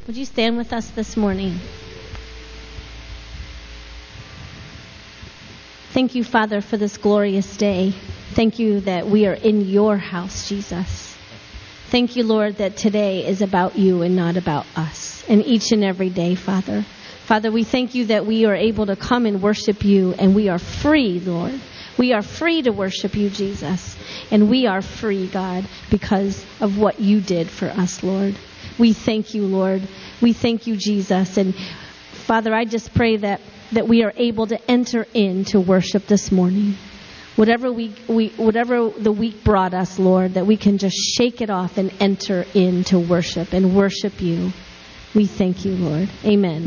Would you stand with us this morning? Thank you, Father, for this glorious day. Thank you that we are in your house, Jesus. Thank you, Lord, that today is about you and not about us. And each and every day, Father. Father, we thank you that we are able to come and worship you, and we are free, Lord. We are free to worship you, Jesus. And we are free, God, because of what you did for us, Lord. We thank you, Lord. We thank you, Jesus. And Father, I just pray that we are able to enter into worship this morning. Whatever whatever the week brought us, Lord, that we can just shake it off and enter into worship and worship you. We thank you, Lord. Amen.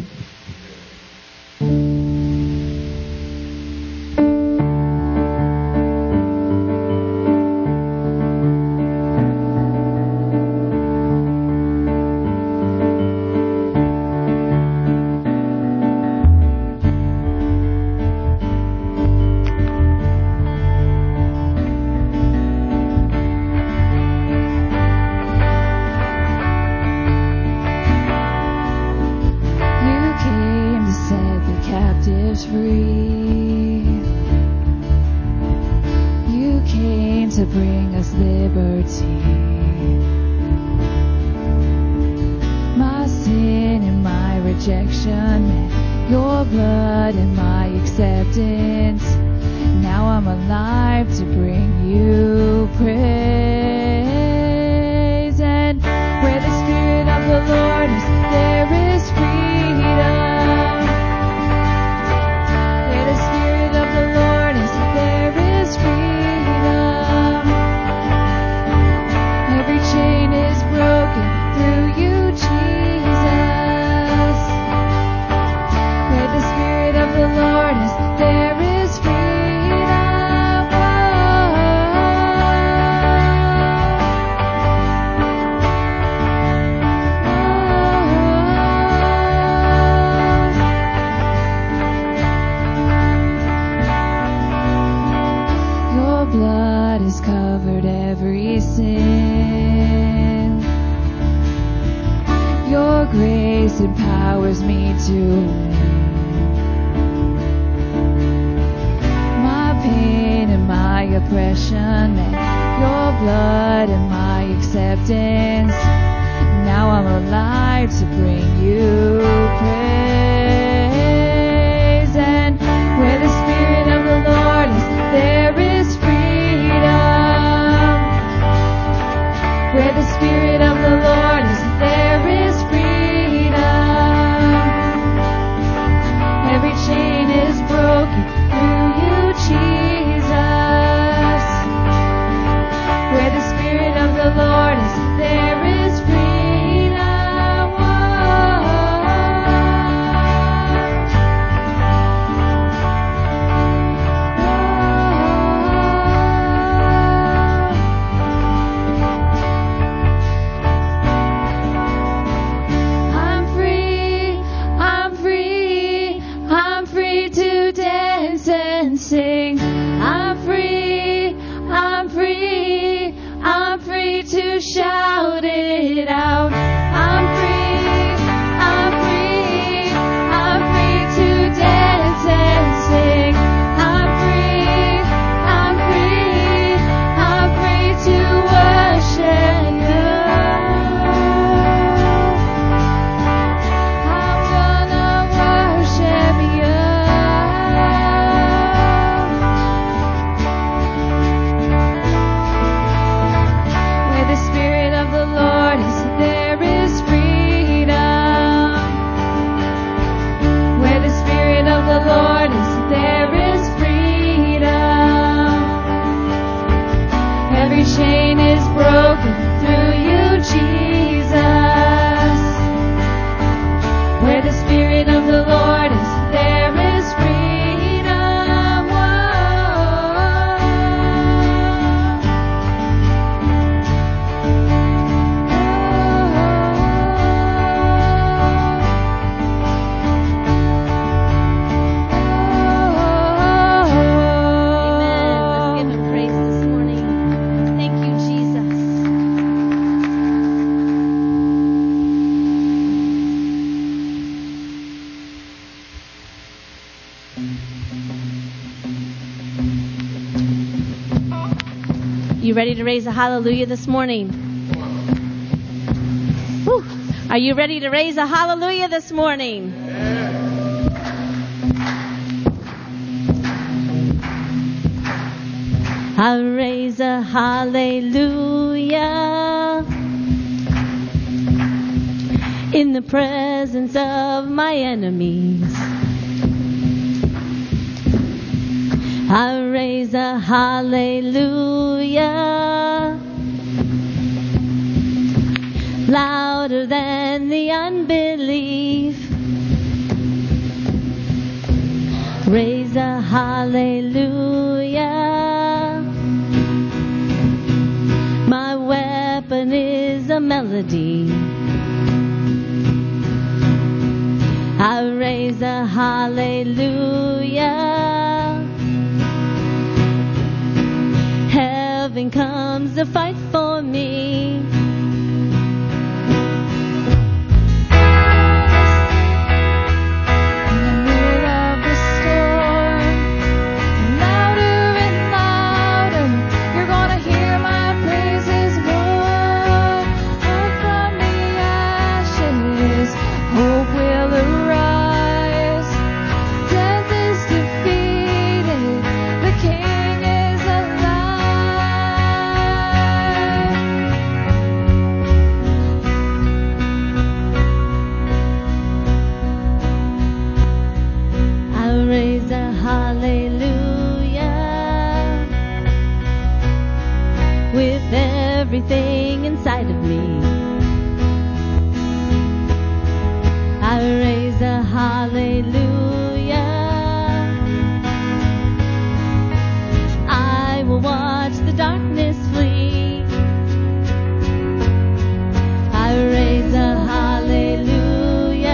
There ready to raise a hallelujah this morning? Woo. Are you ready to raise a hallelujah this morning? I'll raise a hallelujah in the presence of my enemies. I'll raise a hallelujah louder than the unbelief. Raise a hallelujah. My weapon is a melody. I raise a hallelujah. Heaven comes to fight for me. Everything inside of me, I raise a hallelujah. I will watch the darkness flee. I raise a hallelujah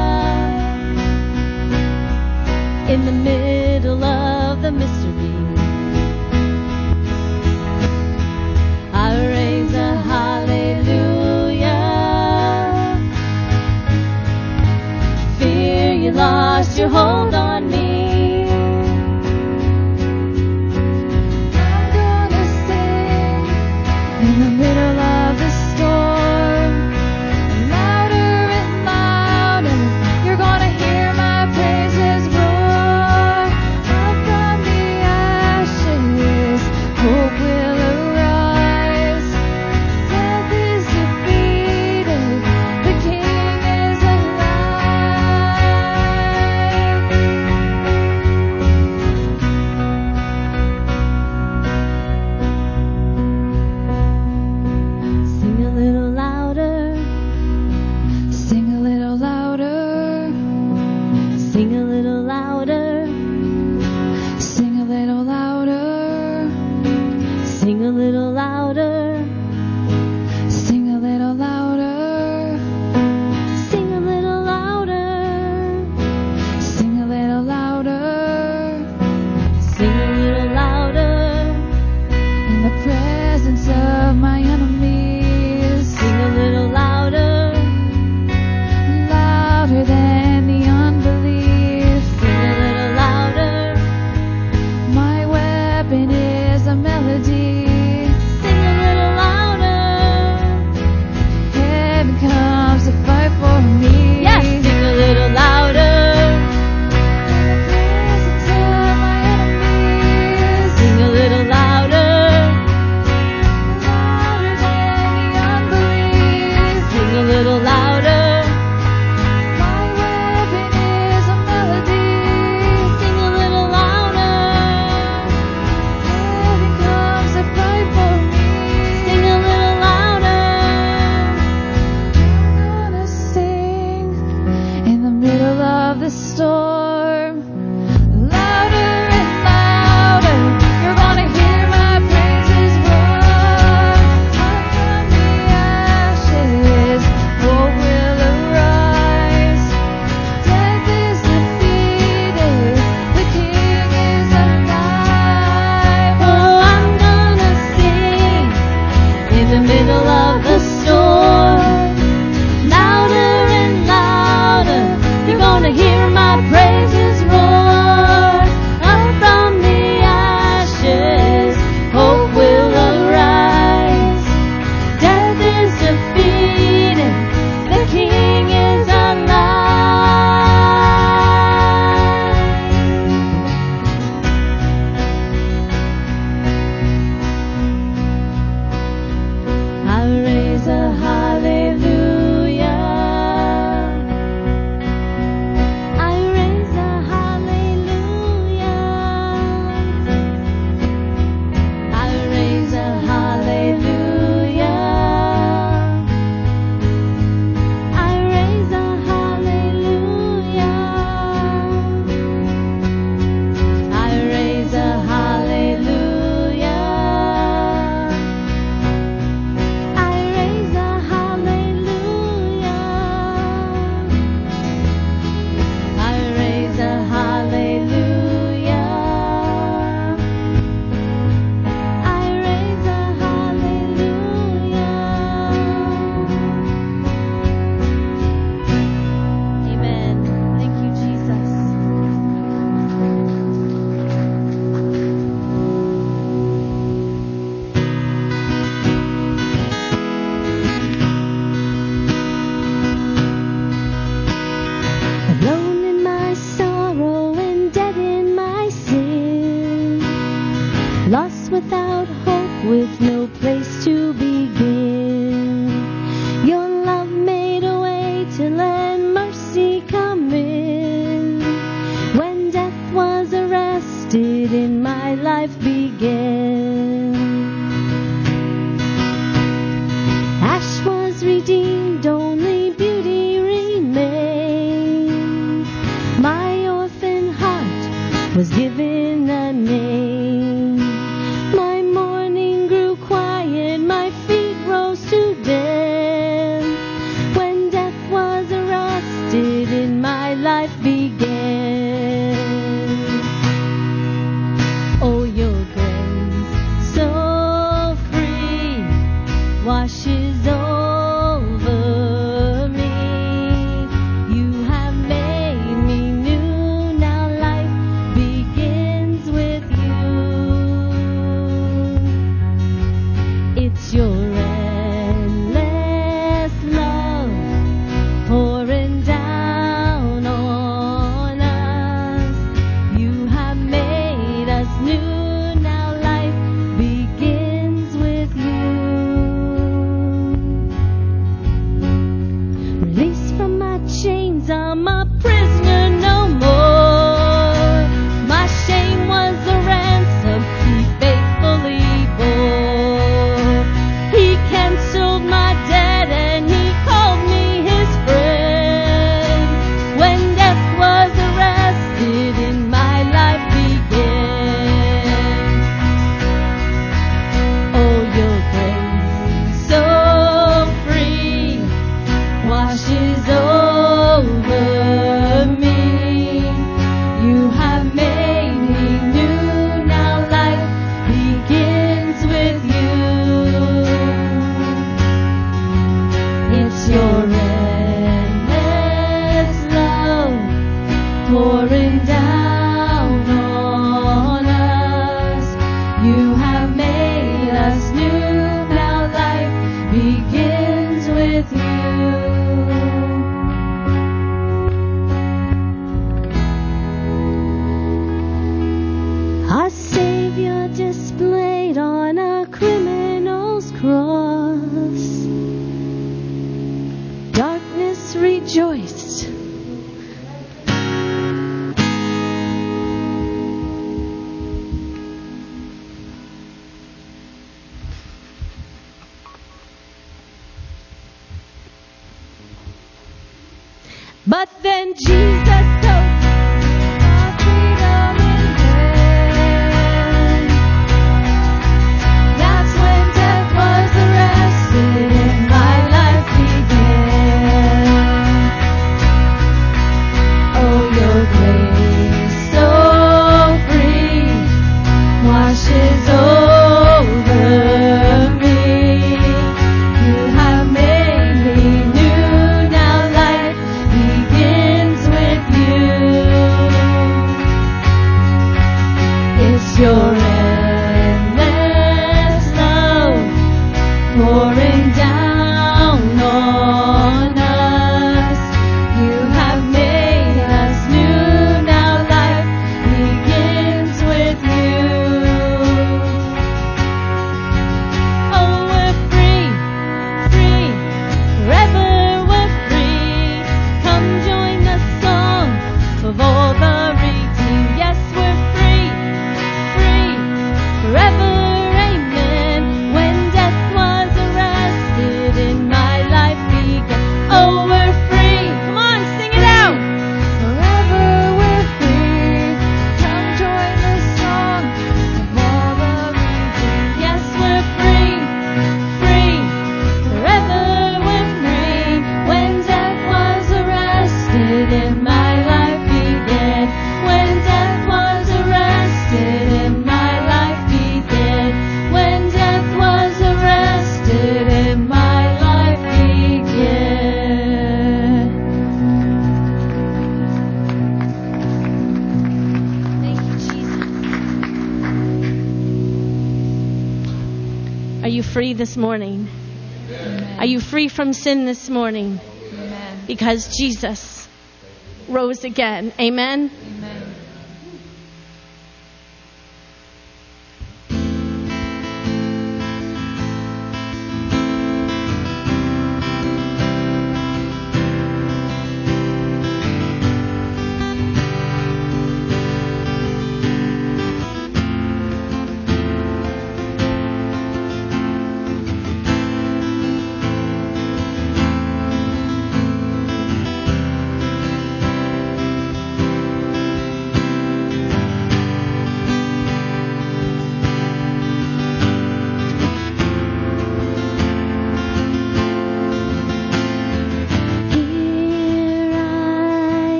in the middle of the mystery. Lost your hold on me. I'm gonna sing in the middle of the storm, louder and louder. You're gonna hear my praises roar. Up from the ashes, hope will arise. Death is defeated, the King is alive. Praise began. Ash was redeemed, only beauty remained. My orphan heart was given a name. My mourning grew quiet, my feet rose to dance. When death was arrested and my life began. Oh, your grace, so free, washes over me. You have made me new, now life begins with you. It's your endless love pouring down on us. You have made us new, now life begins with you. Released from my chains, I'm a prisoner no more. My shame was a ransom he faithfully bore. He canceled my debt and he called me his friend. When death was arrested and my life began. Oh, your grace, so free, washes over me. You have made me new, now life begins with you. It's your endless love pouring down on us. You have made us new, now life begins with you. Our Savior displayed on a criminal's cross. Darkness rejoiced. But then Jesus told our freedom in hand. That's when death was arrested and my life began. Oh, your grace, so free, washes over me. You have made me new, now life begins with you. It's your endless love pouring down on us. You have made us new, now life begins with you. Oh, we're free, free, forever we're free. Come join the song of all the redeemed. Yes, we're free, free, forever, amen. When death was arrested and my life began. Oh, we're free. Come on, sing it out. Forever we're free. Come join the song of all the redeemed. Yes, we're free, free, forever we're free. When death was arrested and my life began. When death was arrested and my life began. When death was arrested and my life began. Thank you, Jesus. Are you free this morning? Are you free from sin this morning? Amen. Because Jesus rose again. Amen. Amen.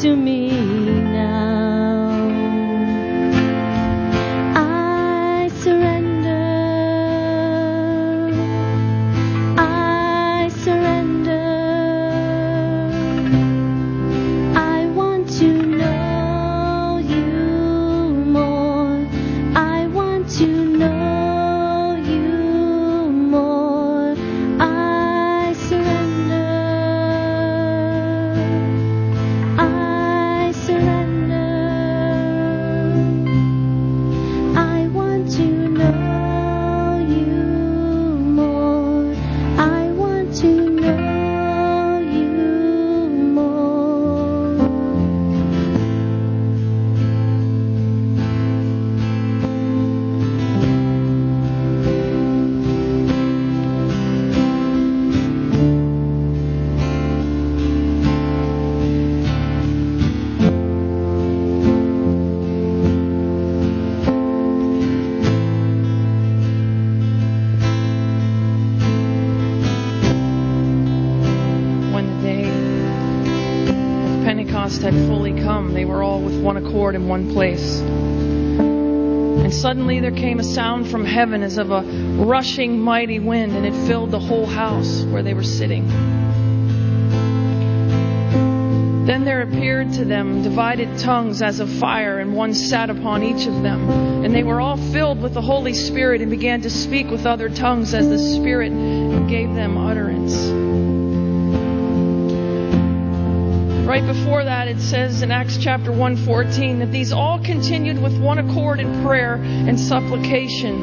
to me now. I surrender. I surrender. I want to know you more. I want to know you more. I surrender. I surrender. I want to know you more. I want to know you more. When the day of Pentecost had fully come, they were all with one accord in one place. And suddenly there came a sound from heaven as of a rushing mighty wind, and it filled the whole house where they were sitting. Then there appeared to them divided tongues as of fire, and one sat upon each of them. And they were all filled with the Holy Spirit and began to speak with other tongues as the Spirit gave them utterance. Right before that, it says in Acts chapter 1:14 that these all continued with one accord in prayer and supplication.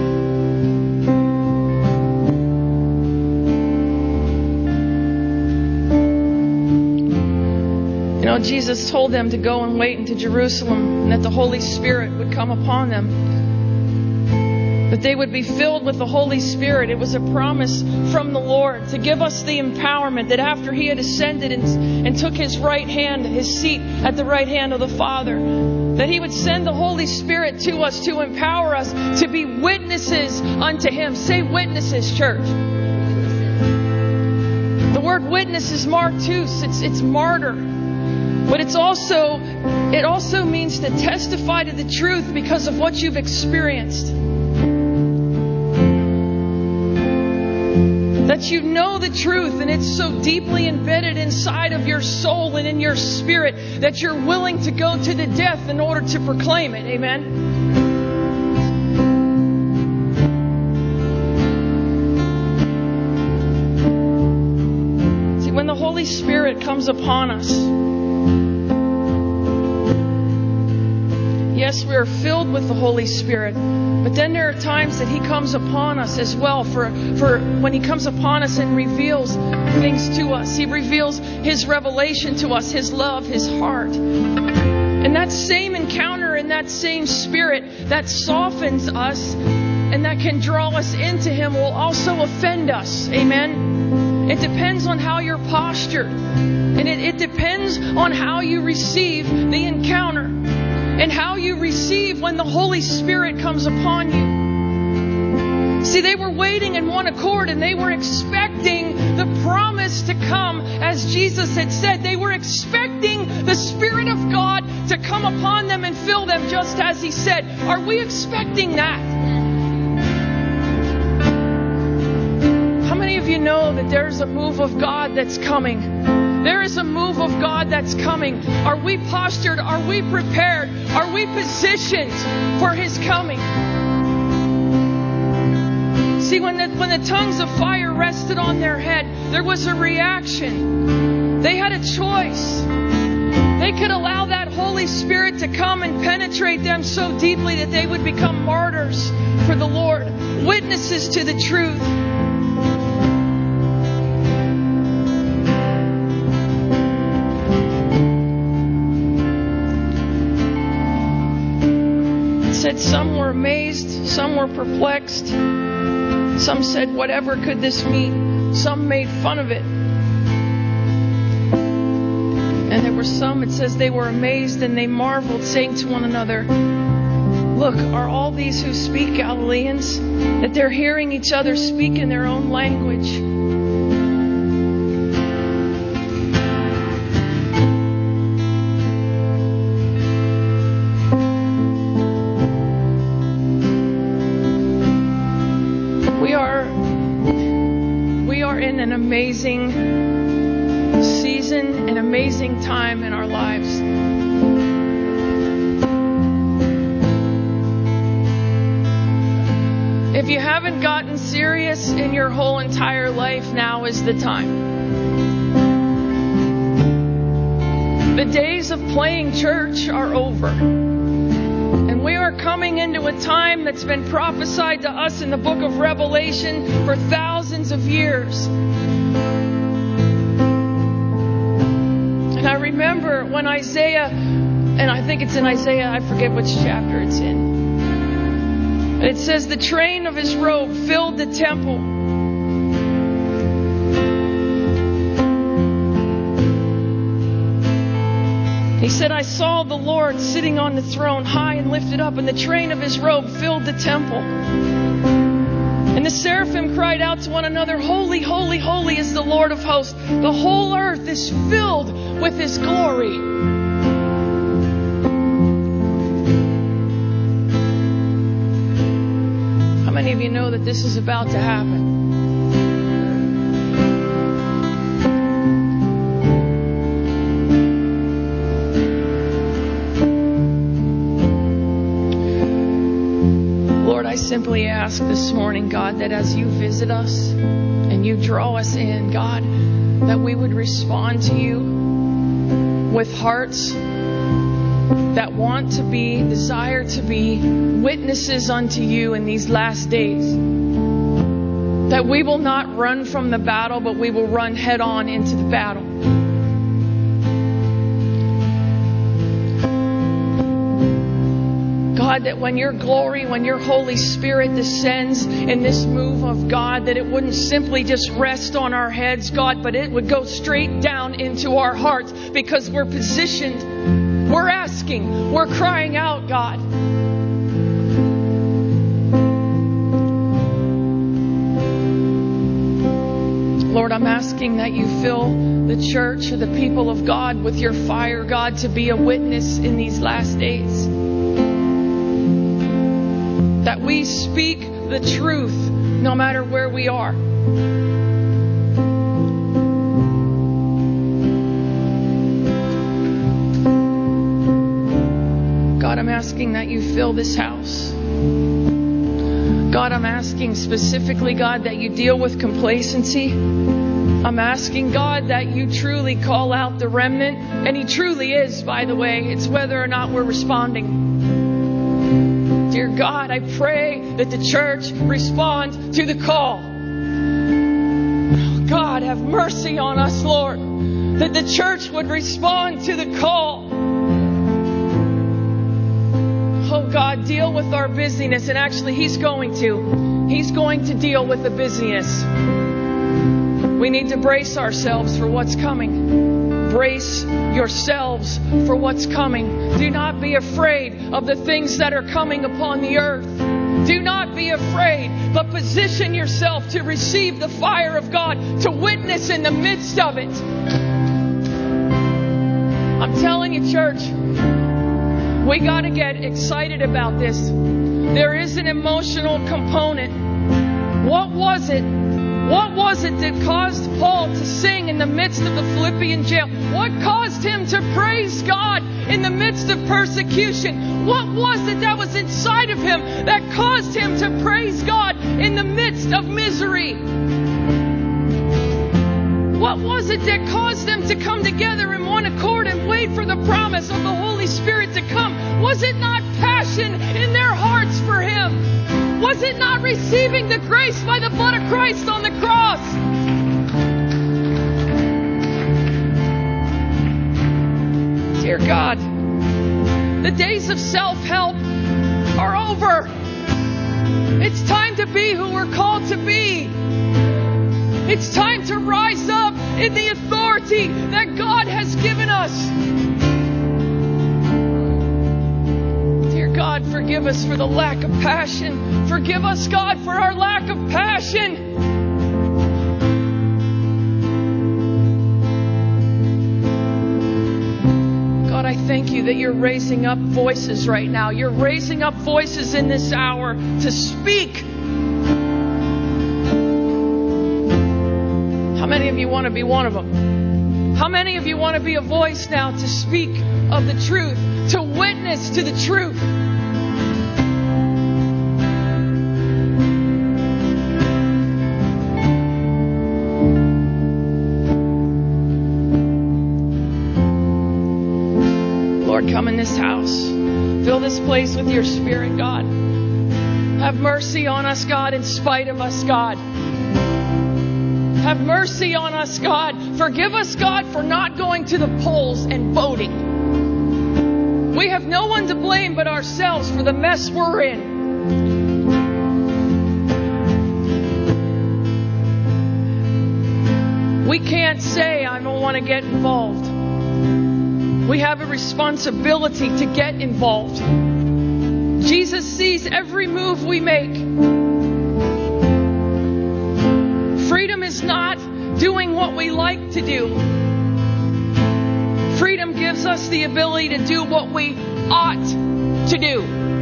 You know, Jesus told them to go and wait into Jerusalem and that the Holy Spirit would come upon them. That they would be filled with the Holy Spirit. It was a promise from the Lord to give us the empowerment that after He had ascended and took His right hand, His seat at the right hand of the Father, that He would send the Holy Spirit to us to empower us to be witnesses unto Him. Say witnesses, church. The word witness is martus. It's martyr. But it also means to testify to the truth because of what you've experienced. That you know the truth and it's so deeply embedded inside of your soul and in your spirit that you're willing to go to the death in order to proclaim it. Amen? See, when the Holy Spirit comes upon us, yes, we are filled with the Holy Spirit. But then there are times that He comes upon us as well for when He comes upon us and reveals things to us. He reveals His revelation to us, His love, His heart. And that same encounter and that same Spirit that softens us and that can draw us into Him will also offend us. Amen? It depends on how you're postured. And it depends on how you receive the encounter. And how you receive when the Holy Spirit comes upon you. See, they were waiting in one accord and they were expecting the promise to come as Jesus had said. They were expecting the Spirit of God to come upon them and fill them just as He said. Are we expecting that? How many of you know that there's a move of God that's coming? There is a move of God that's coming. Are we postured? Are we prepared? Are we positioned for His coming? See, when the tongues of fire rested on their head, there was a reaction. They had a choice. They could allow that Holy Spirit to come and penetrate them so deeply that they would become martyrs for the Lord, witnesses to the truth. Said some were amazed, some were perplexed. Some said, whatever could this mean? Some made fun of it. And there were some, it says they were amazed and they marveled, saying to one another, look, are all these who speak Galileans? That they're hearing each other speak in their own language. amazing season, an amazing time in our lives. If you haven't gotten serious in your whole entire life, now is the time. The days of playing church are over. And we are coming into a time that's been prophesied to us in the book of Revelation for thousands of years. And I remember when Isaiah, and I think it's in Isaiah, I forget which chapter it's in. It says the train of his robe filled the temple. He said, I saw the Lord sitting on the throne, high and lifted up, and the train of his robe filled the temple. And the seraphim cried out to one another, Holy, holy, holy is the Lord of hosts. The whole earth is filled with his glory. How many of you know that this is about to happen? I simply ask this morning, God, that as you visit us and you draw us in, God, that we would respond to you with hearts that want to be, desire to be witnesses unto you in these last days. That we will not run from the battle, but we will run head on into the battle. God, that when your glory, when your Holy Spirit descends in this move of God, that it wouldn't simply just rest on our heads, God, but it would go straight down into our hearts because we're positioned, we're asking, we're crying out, God. Lord, I'm asking that you fill the church or the people of God with your fire, God, to be a witness in these last days. That we speak the truth no matter where we are. God, I'm asking that you fill this house. God, I'm asking specifically, God, that you deal with complacency. I'm asking, God, that you truly call out the remnant. And he truly is, by the way. It's whether or not we're responding. Dear God, I pray that the church respond to the call. Oh, God, have mercy on us, Lord. That the church would respond to the call. Oh, God, deal with our busyness. And actually, He's going to deal with the busyness. We need to brace ourselves for what's coming. Brace yourselves for what's coming. Do not be afraid of the things that are coming upon the earth. Do not be afraid, but position yourself to receive the fire of God, to witness in the midst of it. I'm telling you, church, we got to get excited about this. There is an emotional component. What was it? What was it that caused Paul to sing in the midst of the Philippian jail? What caused him to praise God in the midst of persecution? What was it that was inside of him that caused him to praise God in the midst of misery? What was it that caused them to come together in one accord and wait for the promise of the Holy Spirit to come? Was it not passion in their hearts for Him? Was it not receiving the grace by the blood of Christ on the cross? Dear God, the days of self-help are over. It's time to be who we're called to be. It's time to rise up in the authority that God has given us. Dear God, forgive us for the lack of passion. Forgive us, God, for our lack of passion. God, I thank you that you're raising up voices right now. You're raising up voices in this hour to speak. How many many of you want to be one of them? How many of you want to be a voice now to speak of the truth, to witness to the truth? Lord, come in this house. Fill this place with your Spirit, God. Have mercy on us, God, in spite of us, God. Have mercy on us, God. Forgive us, God, for not going to the polls and voting. We have no one to blame but ourselves for the mess we're in. We can't say, I don't want to get involved. We have a responsibility to get involved. Jesus sees every move we make. Freedom is not doing what we like to do. Freedom gives us the ability to do what we ought to do.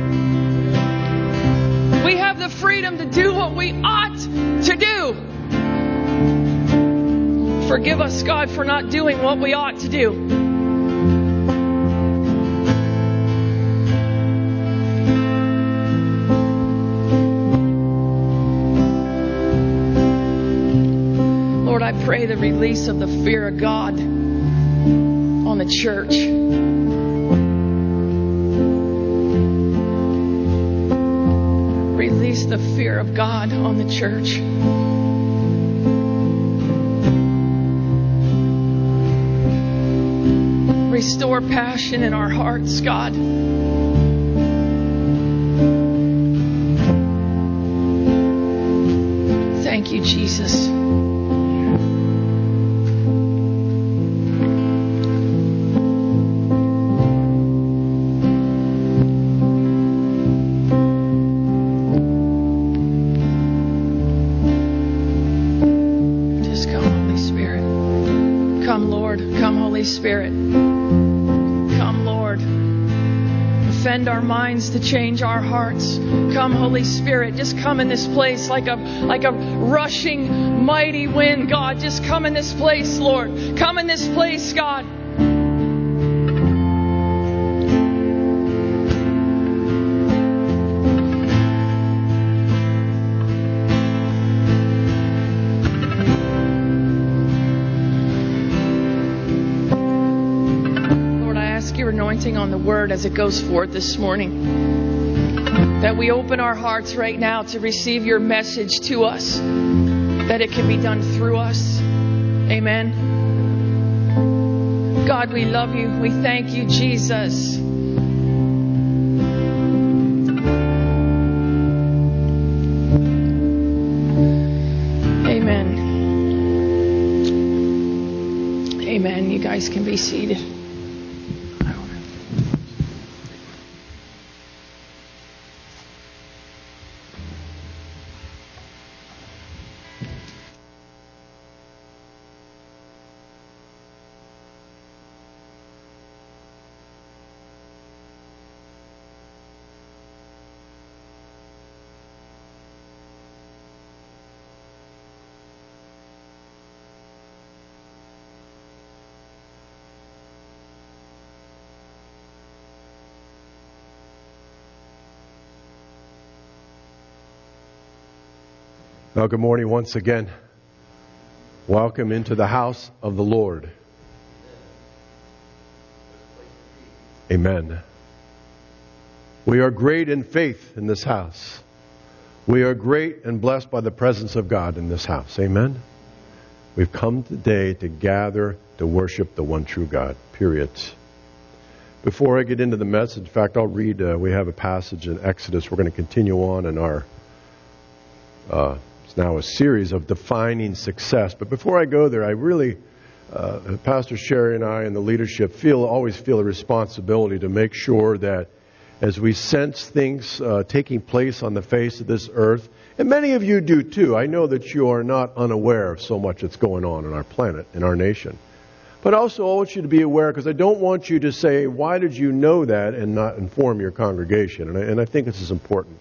We have the freedom to do what we ought to do. Forgive us, God, for not doing what we ought to do. Lord, I pray the release of the fear of God on the church. Release the fear of God on the church. Restore passion in our hearts, God. Thank you, Jesus. Spirit, come, Lord. Offend our minds to change our hearts. Come, Holy Spirit. Just come in this place like a rushing mighty wind, God. Just come in this place, Lord. Come in this place, God. On the word as it goes forth this morning, that we open our hearts right now to receive your message to us, that it can be done through us. Amen. God, we love you. We thank you, Jesus. Amen. Amen. You guys can be seated. Well, good morning once again. Welcome into the house of the Lord. Amen. We are great in faith in this house. We are great and blessed by the presence of God in this house. Amen. We've come today to gather to worship the one true God. Period. Before I get into the message, in fact, I'll read, we have a passage in Exodus. We're going to continue on in our now a series of defining success. But before I go there, I really, Pastor Sherry and I and the leadership always feel a responsibility to make sure that as we sense things taking place on the face of this earth, and many of you do too. I know that you are not unaware of so much that's going on in our planet, in our nation. But also I want you to be aware, because I don't want you to say, why did you know that, and not inform your congregation. And I think this is important.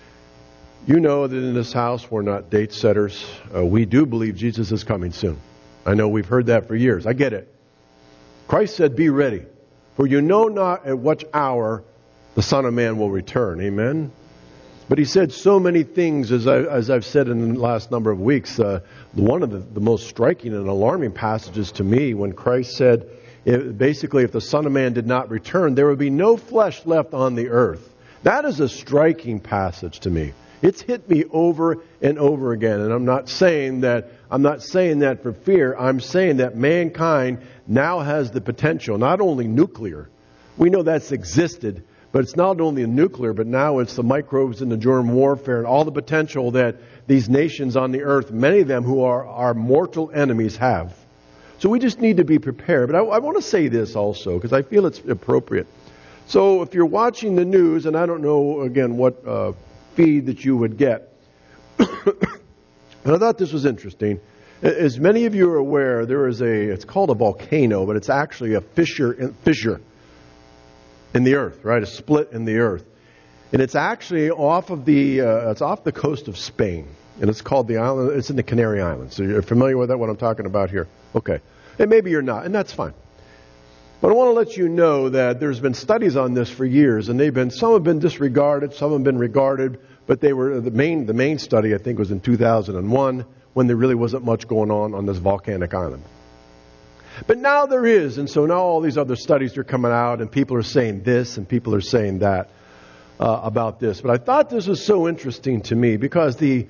You know that in this house we're not date setters. We do believe Jesus is coming soon. I know we've heard that for years. I get it. Christ said, be ready, for you know not at what hour the Son of Man will return. Amen? But he said so many things, as I've said in the last number of weeks. One of the most striking and alarming passages to me, when Christ said, basically, if the Son of Man did not return, there would be no flesh left on the earth. That is a striking passage to me. It's hit me over and over again. And I'm not saying that for fear. I'm saying that mankind now has the potential, not only nuclear. We know that's existed, but it's not only nuclear, but now it's the microbes and the germ warfare and all the potential that these nations on the earth, many of them who are our mortal enemies, have. So we just need to be prepared. But I want to say this also, because I feel it's appropriate. So if you're watching the news, and I don't know, again, what feed that you would get, but I thought this was interesting. As many of you are aware, it's called a volcano, but it's actually a fissure in the earth, right? A split in the earth. And it's actually off the coast of Spain. And it's called the island, it's in the Canary Islands. So you're familiar with that, what I'm talking about here? Okay. And maybe you're not, and that's fine. But I want to let you know that there's been studies on this for years, and some have been disregarded, some have been regarded, but they were the main study, I think, was in 2001, when there really wasn't much going on this volcanic island. But now there is, and so now all these other studies are coming out, and people are saying this, and people are saying that about this. But I thought this was so interesting to me, because the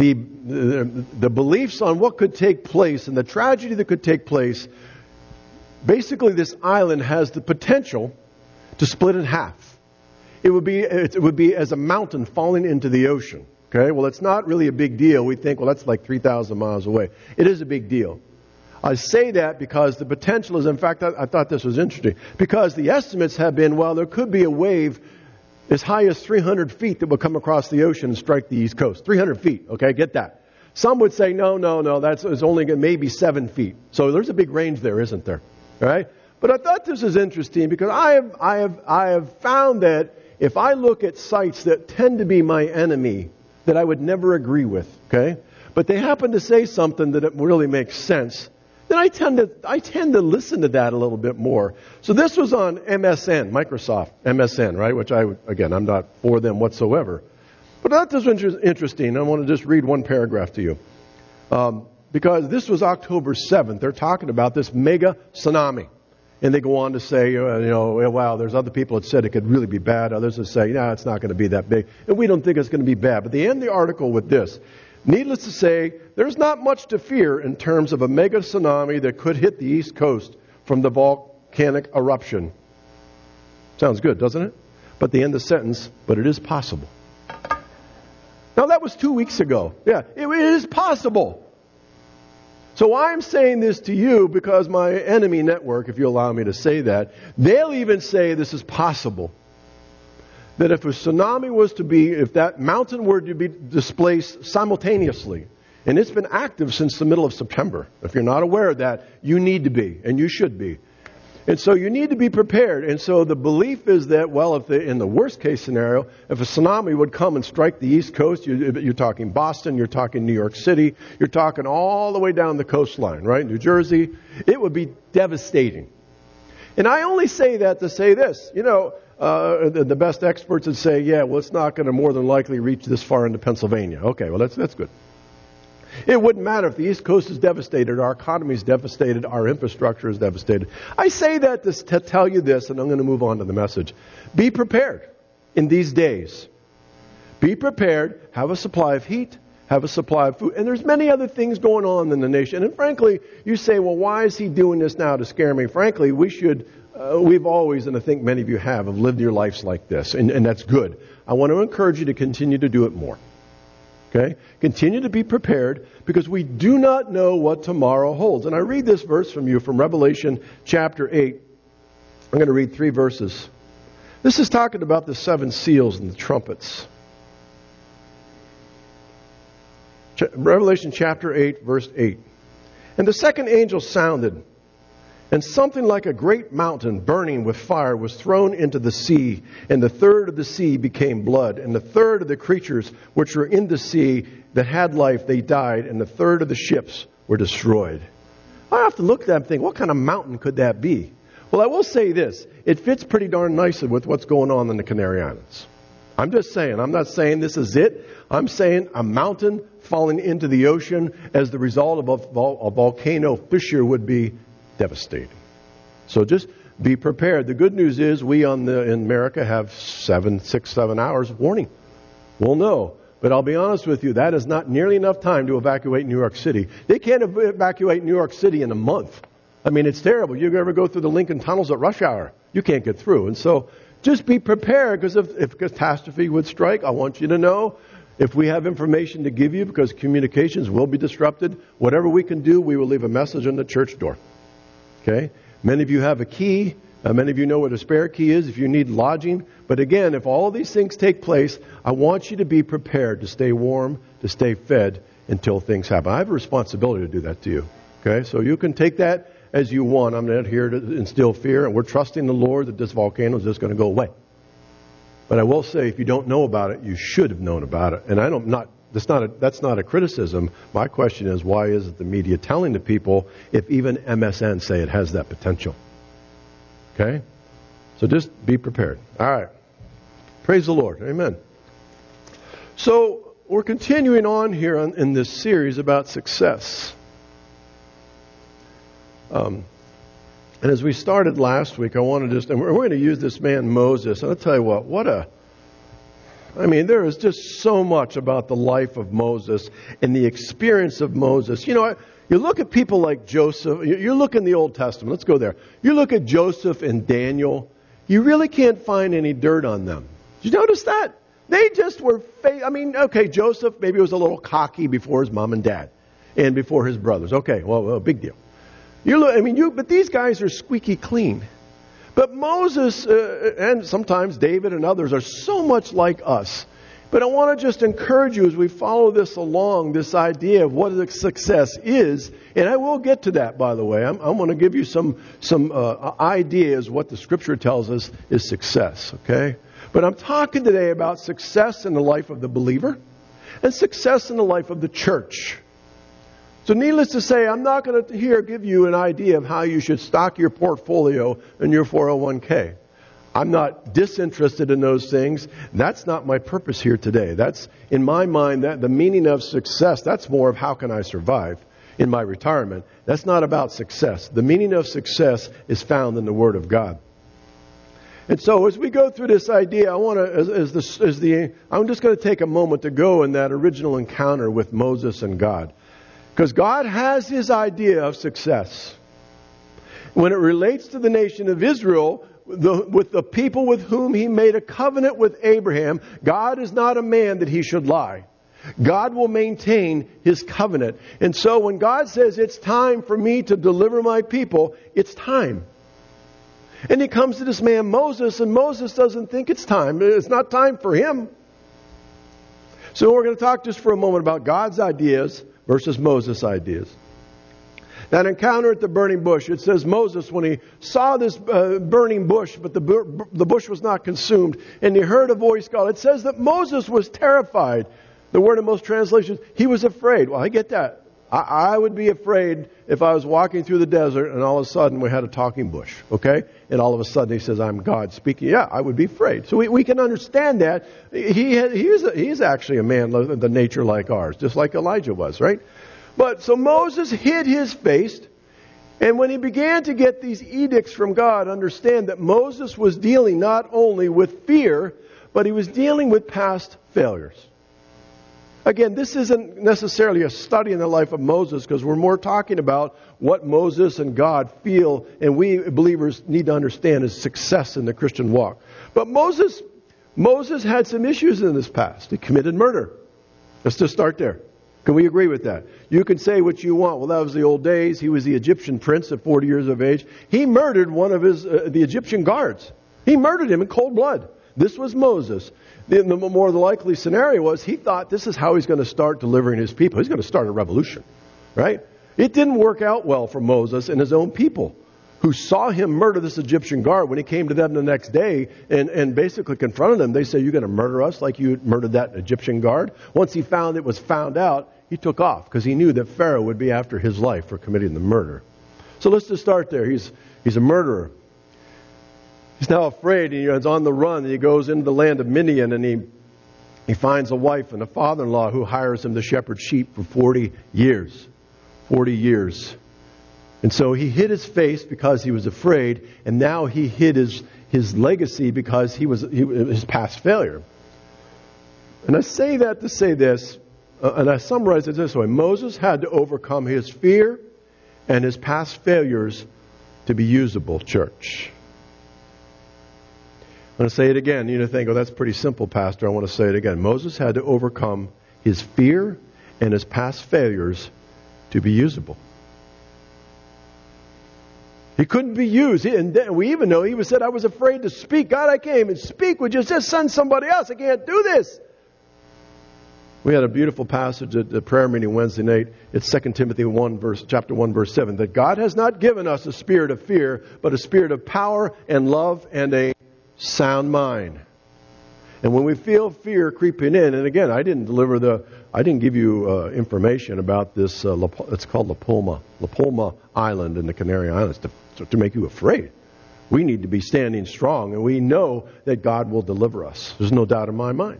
beliefs on what could take place and the tragedy that could take place. Basically, this island has the potential to split in half. It would be as a mountain falling into the ocean. Okay, well, it's not really a big deal. We think, well, that's like 3,000 miles away. It is a big deal. I say that because the potential is, in fact, I thought this was interesting, because the estimates have been, well, there could be a wave as high as 300 feet that will come across the ocean and strike the East Coast. 300 feet, okay, get that. Some would say, no, it's only maybe 7 feet. So there's a big range there, isn't there? All right? But I thought this was interesting because I have found that if I look at sites that tend to be my enemy, that I would never agree with, okay? But they happen to say something that it really makes sense, then I tend to listen to that a little bit more. So this was on MSN, Microsoft MSN, right? Which I'm not for them whatsoever. But I thought this was interesting. I want to just read one paragraph to you. Because this was October 7th. They're talking about this mega tsunami. And they go on to say, wow, there's other people that said it could really be bad. Others that say, no, it's not going to be that big. And we don't think it's going to be bad. But they end the article with this. Needless to say, there's not much to fear in terms of a mega tsunami that could hit the East Coast from the volcanic eruption. Sounds good, doesn't it? But the end of the sentence, but it is possible. Now, that was 2 weeks ago. Yeah, it is possible. So I'm saying this to you because my enemy network, if you allow me to say that, they'll even say this is possible. That if a tsunami was to be, if that mountain were to be displaced simultaneously, and it's been active since the middle of September. If you're not aware of that, you need to be, and you should be. And so you need to be prepared. And so the belief is that, well, in the worst case scenario, if a tsunami would come and strike the East Coast, you're talking Boston, you're talking New York City, you're talking all the way down the coastline, right? New Jersey, it would be devastating. And I only say that to say this. The best experts would say, yeah, well, it's not going to more than likely reach this far into Pennsylvania. Okay, well, that's good. It wouldn't matter if the East Coast is devastated, our economy is devastated, our infrastructure is devastated. I say that to tell you this, and I'm going to move on to the message. Be prepared in these days. Be prepared. Have a supply of heat. Have a supply of food. And there's many other things going on in the nation. And frankly, you say, well, why is he doing this now to scare me? Frankly, we've always, and I think many of you have lived your lives like this. And that's good. I want to encourage you to continue to do it more. Okay? Continue to be prepared because we do not know what tomorrow holds. And I read this verse from you from Revelation chapter 8. I'm going to read 3 verses. This is talking about the 7 seals and the trumpets. Revelation chapter 8, verse 8. And the second angel sounded, and something like a great mountain burning with fire was thrown into the sea, and the third of the sea became blood, and the third of the creatures which were in the sea that had life, they died, and the third of the ships were destroyed. I often look at that and think, what kind of mountain could that be? Well, I will say this. It fits pretty darn nicely with what's going on in the Canary Islands. I'm just saying. I'm not saying this is it. I'm saying a mountain falling into the ocean as the result of a volcano fissure would be devastating. So just be prepared. The good news is we in America have 6, 7 hours of warning. We'll know. But I'll be honest with you, that is not nearly enough time to evacuate New York City. They can't evacuate New York City in a month. I mean, it's terrible. You ever go through the Lincoln tunnels at rush hour? You can't get through. And so just be prepared, because if catastrophe would strike, I want you to know, if we have information to give you, because communications will be disrupted, whatever we can do, we will leave a message on the church door. Okay? Many of you have a key. Many of you know what a spare key is if you need lodging. But again, if all these things take place, I want you to be prepared to stay warm, to stay fed until things happen. I have a responsibility to do that to you. Okay? So you can take that as you want. I'm not here to instill fear, and we're trusting the Lord that this volcano is just going to go away. But I will say, if you don't know about it, you should have known about it. And that's not a criticism. My question is, why isn't the media telling the people if even MSN say it has that potential? Okay? So just be prepared. All right. Praise the Lord. Amen. So we're continuing on here in this series about success. And as we started last week, I want to and we're going to use this man Moses. And I'll tell you what, there is just so much about the life of Moses and the experience of Moses. You know, you look at people like Joseph. You look in the Old Testament. Let's go there. You look at Joseph and Daniel. You really can't find any dirt on them. Did you notice that? They just were Joseph maybe was a little cocky before his mom and dad and before his brothers. Okay, well, big deal. But these guys are squeaky clean. But Moses and sometimes David and others are so much like us. But I want to just encourage you as we follow this along, this idea of what success is. And I will get to that, by the way. I'm going to give you some ideas what the Scripture tells us is success. Okay? But I'm talking today about success in the life of the believer and success in the life of the church. So needless to say, I'm not going to give you an idea of how you should stock your portfolio and your 401k. I'm not disinterested in those things. That's not my purpose here today. That's, in my mind, that the meaning of success, that's more of how can I survive in my retirement. That's not about success. The meaning of success is found in the Word of God. And so as we go through this idea, I want to, I'm just going to take a moment to go in that original encounter with Moses and God. Because God has His idea of success. When it relates to the nation of Israel, with the people with whom He made a covenant with Abraham, God is not a man that He should lie. God will maintain His covenant. And so when God says it's time for me to deliver my people, it's time. And He comes to this man Moses, and Moses doesn't think it's time. It's not time for him. So we're going to talk just for a moment about God's ideas versus Moses' ideas. That encounter at the burning bush, it says Moses, when he saw this burning bush, but the bush was not consumed, and he heard a voice call, it says that Moses was terrified. The word in most translations, he was afraid. Well, I get that. I would be afraid if I was walking through the desert and all of a sudden we had a talking bush, okay? And all of a sudden he says, I'm God speaking. Yeah, I would be afraid. So we can understand that. He's actually a man of the nature like ours, just like Elijah was, right? But so Moses hid his face, and when he began to get these edicts from God, understand that Moses was dealing not only with fear, but he was dealing with past failures. Again, this isn't necessarily a study in the life of Moses, because we're more talking about what Moses and God feel, and we believers need to understand is success in the Christian walk. But Moses had some issues in his past. He committed murder. Let's just start there. Can we agree with that? You can say what you want. Well, that was the old days. He was the Egyptian prince at 40 years of age. He murdered one of the Egyptian guards. He murdered him in cold blood. This was Moses. The more the likely scenario was he thought this is how he's going to start delivering his people. He's going to start a revolution, right? It didn't work out well for Moses and his own people, who saw him murder this Egyptian guard. When he came to them the next day and basically confronted them, they said, you're going to murder us like you murdered that Egyptian guard? Once he found it was found out, he took off because he knew that Pharaoh would be after his life for committing the murder. So let's just start there. He's a murderer. He's now afraid. He's on the run. And he goes into the land of Midian, and he finds a wife and a father-in-law who hires him to shepherd sheep for 40 years. 40 years. And so he hid his face because he was afraid, and now he hid his legacy because his past failure. And I say that to say this, and I summarize it this way. Moses had to overcome his fear and his past failures to be usable, church. I'm going to say it again. You think, oh, that's pretty simple, Pastor. I want to say it again. Moses had to overcome his fear and his past failures to be usable. He couldn't be used. And we even know he said, I was afraid to speak. God, I can't even speak. Would you just send somebody else? I can't do this. We had a beautiful passage at the prayer meeting Wednesday night. It's 2 Timothy chapter 1, verse 7. That God has not given us a spirit of fear, but a spirit of power and love and a sound mind. And when we feel fear creeping in, and again, I didn't give you information about this. It's called La Island in the Canary Islands to make you afraid. We need to be standing strong, and we know that God will deliver us. There's no doubt in my mind.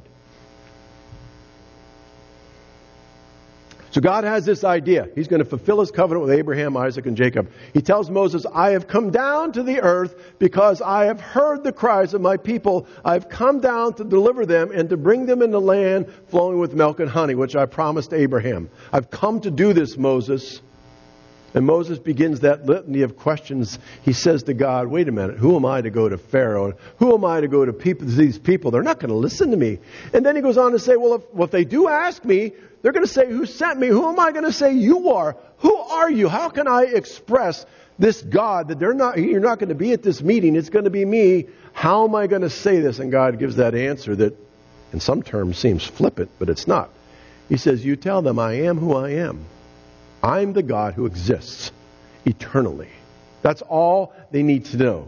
So God has this idea. He's going to fulfill His covenant with Abraham, Isaac, and Jacob. He tells Moses, I have come down to the earth because I have heard the cries of my people. I've come down to deliver them and to bring them into land flowing with milk and honey, which I promised Abraham. I've come to do this, Moses. And Moses begins that litany of questions. He says to God, wait a minute, who am I to go to Pharaoh? Who am I to go to these people? They're not going to listen to me. And then he goes on to say, well, if they do ask me, they're going to say, who sent me? Who am I going to say you are? Who are you? How can I express this God that you're not going to be at this meeting? It's going to be me. How am I going to say this? And God gives that answer that in some terms seems flippant, but it's not. He says, you tell them I am who I am. I'm the God who exists eternally. That's all they need to know.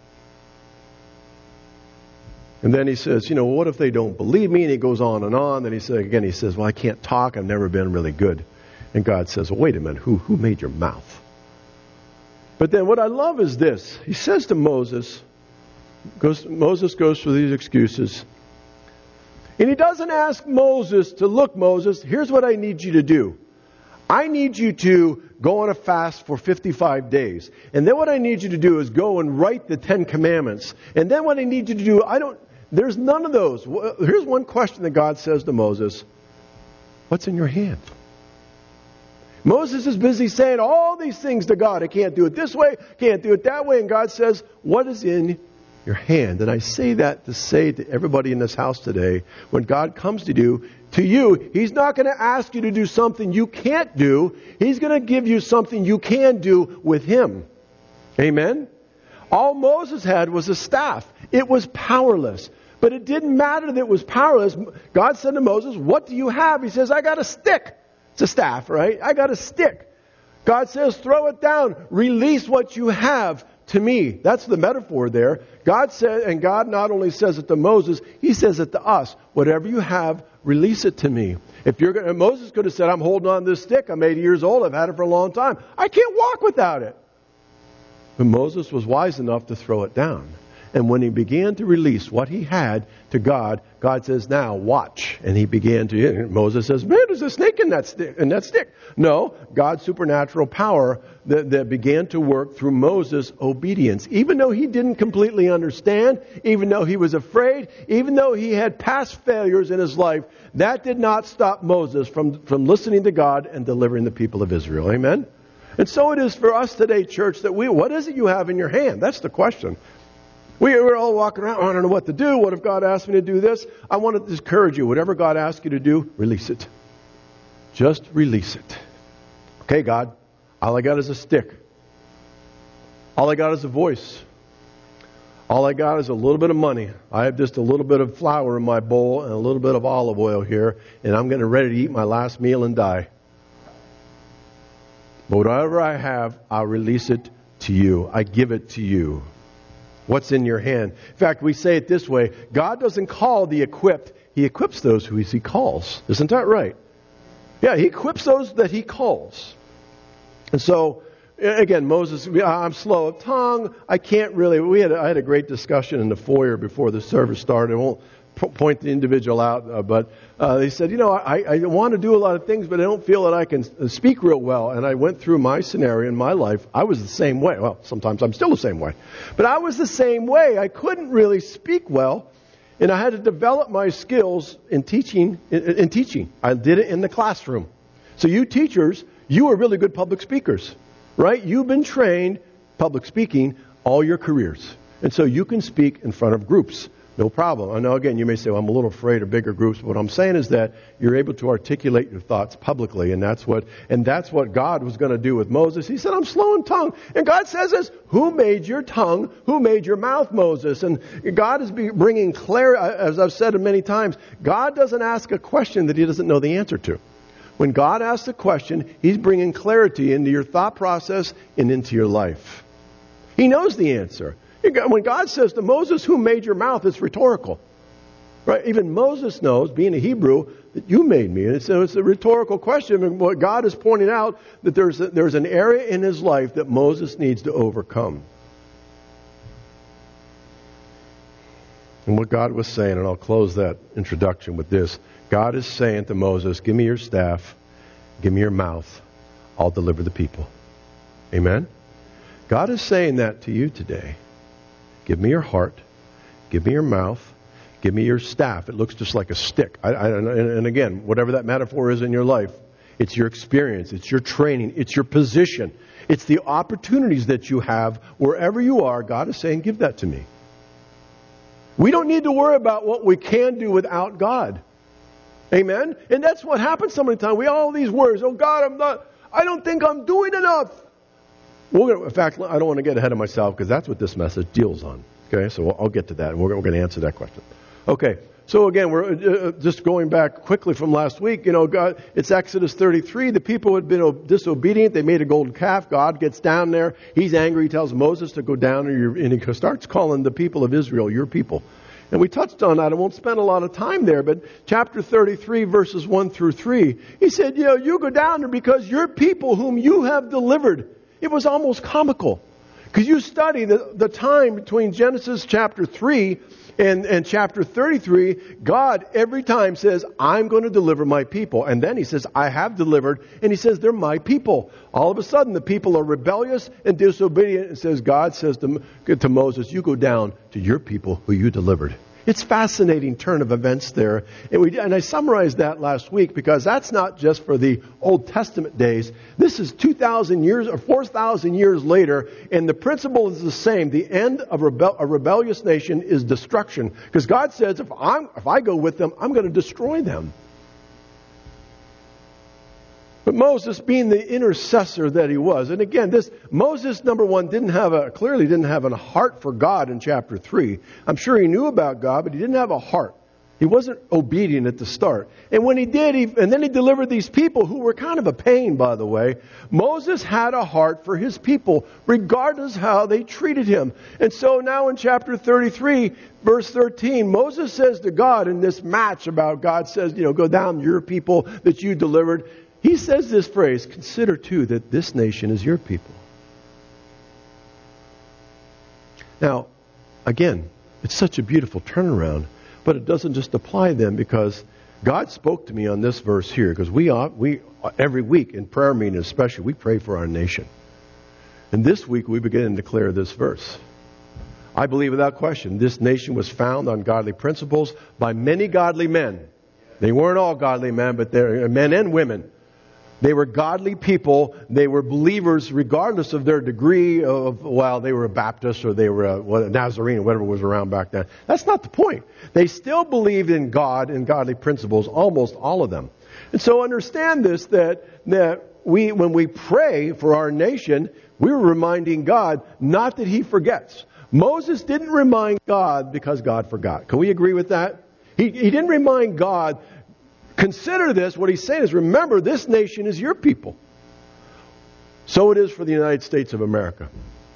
And then he says, what if they don't believe me? And he goes on and on. Then he says, well, I can't talk. I've never been really good. And God says, well, wait a minute. Who made your mouth? But then what I love is this. He says to Moses goes through these excuses. And he doesn't ask Moses to, look, Moses, here's what I need you to do. I need you to go on a fast for 55 days. And then what I need you to do is go and write the 10 Commandments. And then what I need you to do, there's none of those. Here's one question that God says to Moses. What's in your hand? Moses is busy saying all these things to God. I can't do it this way, can't do it that way. And God says, what is in your hand? And I say that to say to everybody in this house today, when God comes to you, He's not going to ask you to do something you can't do. He's going to give you something you can do with Him. Amen? All Moses had was a staff. It was powerless. But it didn't matter that it was powerless. God said to Moses, what do you have? He says, I got a stick. It's a staff, right? I got a stick. God says, throw it down. Release what you have to me. That's the metaphor there. God said, and God not only says it to Moses, He says it to us. Whatever you have, release it to me. Moses could have said, I'm holding on to this stick. I'm 80 years old. I've had it for a long time. I can't walk without it. But Moses was wise enough to throw it down. And when he began to release what he had to God, God says, now watch. And he began to, Moses says, man, there's a snake in that stick. No, God's supernatural power that began to work through Moses' obedience. Even though he didn't completely understand, even though he was afraid, even though he had past failures in his life, that did not stop Moses from listening to God and delivering the people of Israel. Amen? And so it is for us today, church, that what is it you have in your hand? That's the question. We're all walking around, I don't know what to do. What if God asked me to do this? I want to encourage you. Whatever God asks you to do, release it. Just release it. Okay, God, all I got is a stick. All I got is a voice. All I got is a little bit of money. I have just a little bit of flour in my bowl and a little bit of olive oil here, and I'm getting ready to eat my last meal and die. But whatever I have, I'll release it to you. I give it to you. What's in your hand? In fact, we say it this way. God doesn't call the equipped. He equips those who He calls. Isn't that right? Yeah, He equips those that He calls. And so again, Moses, I'm slow of tongue. I can't really, I had a great discussion in the foyer before the service started. I won't point the individual out, but they said, I want to do a lot of things, but I don't feel that I can speak real well. And I went through my scenario in my life. I was the same way. Well, sometimes I'm still the same way. But I was the same way. I couldn't really speak well, and I had to develop my skills in teaching. I did it in the classroom. So you teachers, you are really good public speakers, right? You've been trained public speaking all your careers. And so you can speak in front of groups. No problem. I know, again, you may say, well, I'm a little afraid of bigger groups. But what I'm saying is that you're able to articulate your thoughts publicly. And that's what God was going to do with Moses. He said, I'm slow in tongue. And God says this, who made your tongue? Who made your mouth, Moses? And God is bringing clarity. As I've said many times, God doesn't ask a question that he doesn't know the answer to. When God asks a question, he's bringing clarity into your thought process and into your life. He knows the answer. When God says to Moses, who made your mouth, it's rhetorical. Right? Even Moses knows, being a Hebrew, that you made me. And so it's a rhetorical question. And what God is pointing out, that there's an area in his life that Moses needs to overcome. And what God was saying, and I'll close that introduction with this. God is saying to Moses, give me your staff, give me your mouth, I'll deliver the people. Amen? God is saying that to you today. Give me your heart. Give me your mouth. Give me your staff. It looks just like a stick. And again, whatever that metaphor is in your life, it's your experience. It's your training. It's your position. It's the opportunities that you have wherever you are. God is saying, give that to me. We don't need to worry about what we can do without God. Amen? And that's what happens so many times. We all these words, oh God, I don't think I'm doing enough. In fact, I don't want to get ahead of myself because that's what this message deals on. Okay, so I'll get to that, and we're going to answer that question. Okay, so again, we're just going back quickly from last week. God, it's Exodus 33. The people had been disobedient. They made a golden calf. God gets down there. He's angry. He tells Moses to go down, and he starts calling the people of Israel your people. And we touched on that. I won't spend a lot of time there, but chapter 33, verses 1 through 3, he said, you go down there because your people whom you have delivered. It was almost comical. Because you study the time between Genesis chapter 3 and chapter 33, God every time says, I'm going to deliver my people. And then he says, I have delivered. And he says, they're my people. All of a sudden, the people are rebellious and disobedient. And God says to Moses, you go down to your people who you delivered. It's a fascinating turn of events there. And I summarized that last week because that's not just for the Old Testament days. This is 2,000 years or 4,000 years later, and the principle is the same. The end of a rebellious nation is destruction. Because God says, if I go with them, I'm going to destroy them. But Moses, being the intercessor that he was, and again, Moses, number one, clearly didn't have a heart for God in chapter 3. I'm sure he knew about God, but he didn't have a heart. He wasn't obedient at the start. And when he did, and then he delivered these people who were kind of a pain, by the way. Moses had a heart for his people, regardless how they treated him. And so now in chapter 33, verse 13, Moses says to God in this match about God says, go down to your people that you delivered. He says this phrase, consider too that this nation is your people. Now, again, it's such a beautiful turnaround, but it doesn't just apply then because God spoke to me on this verse here because we every week in prayer meeting especially, we pray for our nation. And this week we begin to declare this verse. I believe without question, this nation was found on godly principles by many godly men. They weren't all godly men, but they're men and women. They were godly people. They were believers regardless of their degree of, they were a Baptist or they were a Nazarene or whatever was around back then. That's not the point. They still believed in God and godly principles, almost all of them. And so understand this, that when we pray for our nation, we're reminding God not that he forgets. Moses didn't remind God because God forgot. Can we agree with that? He didn't remind God. Consider this. What he's saying is, remember, this nation is your people. So it is for the United States of America.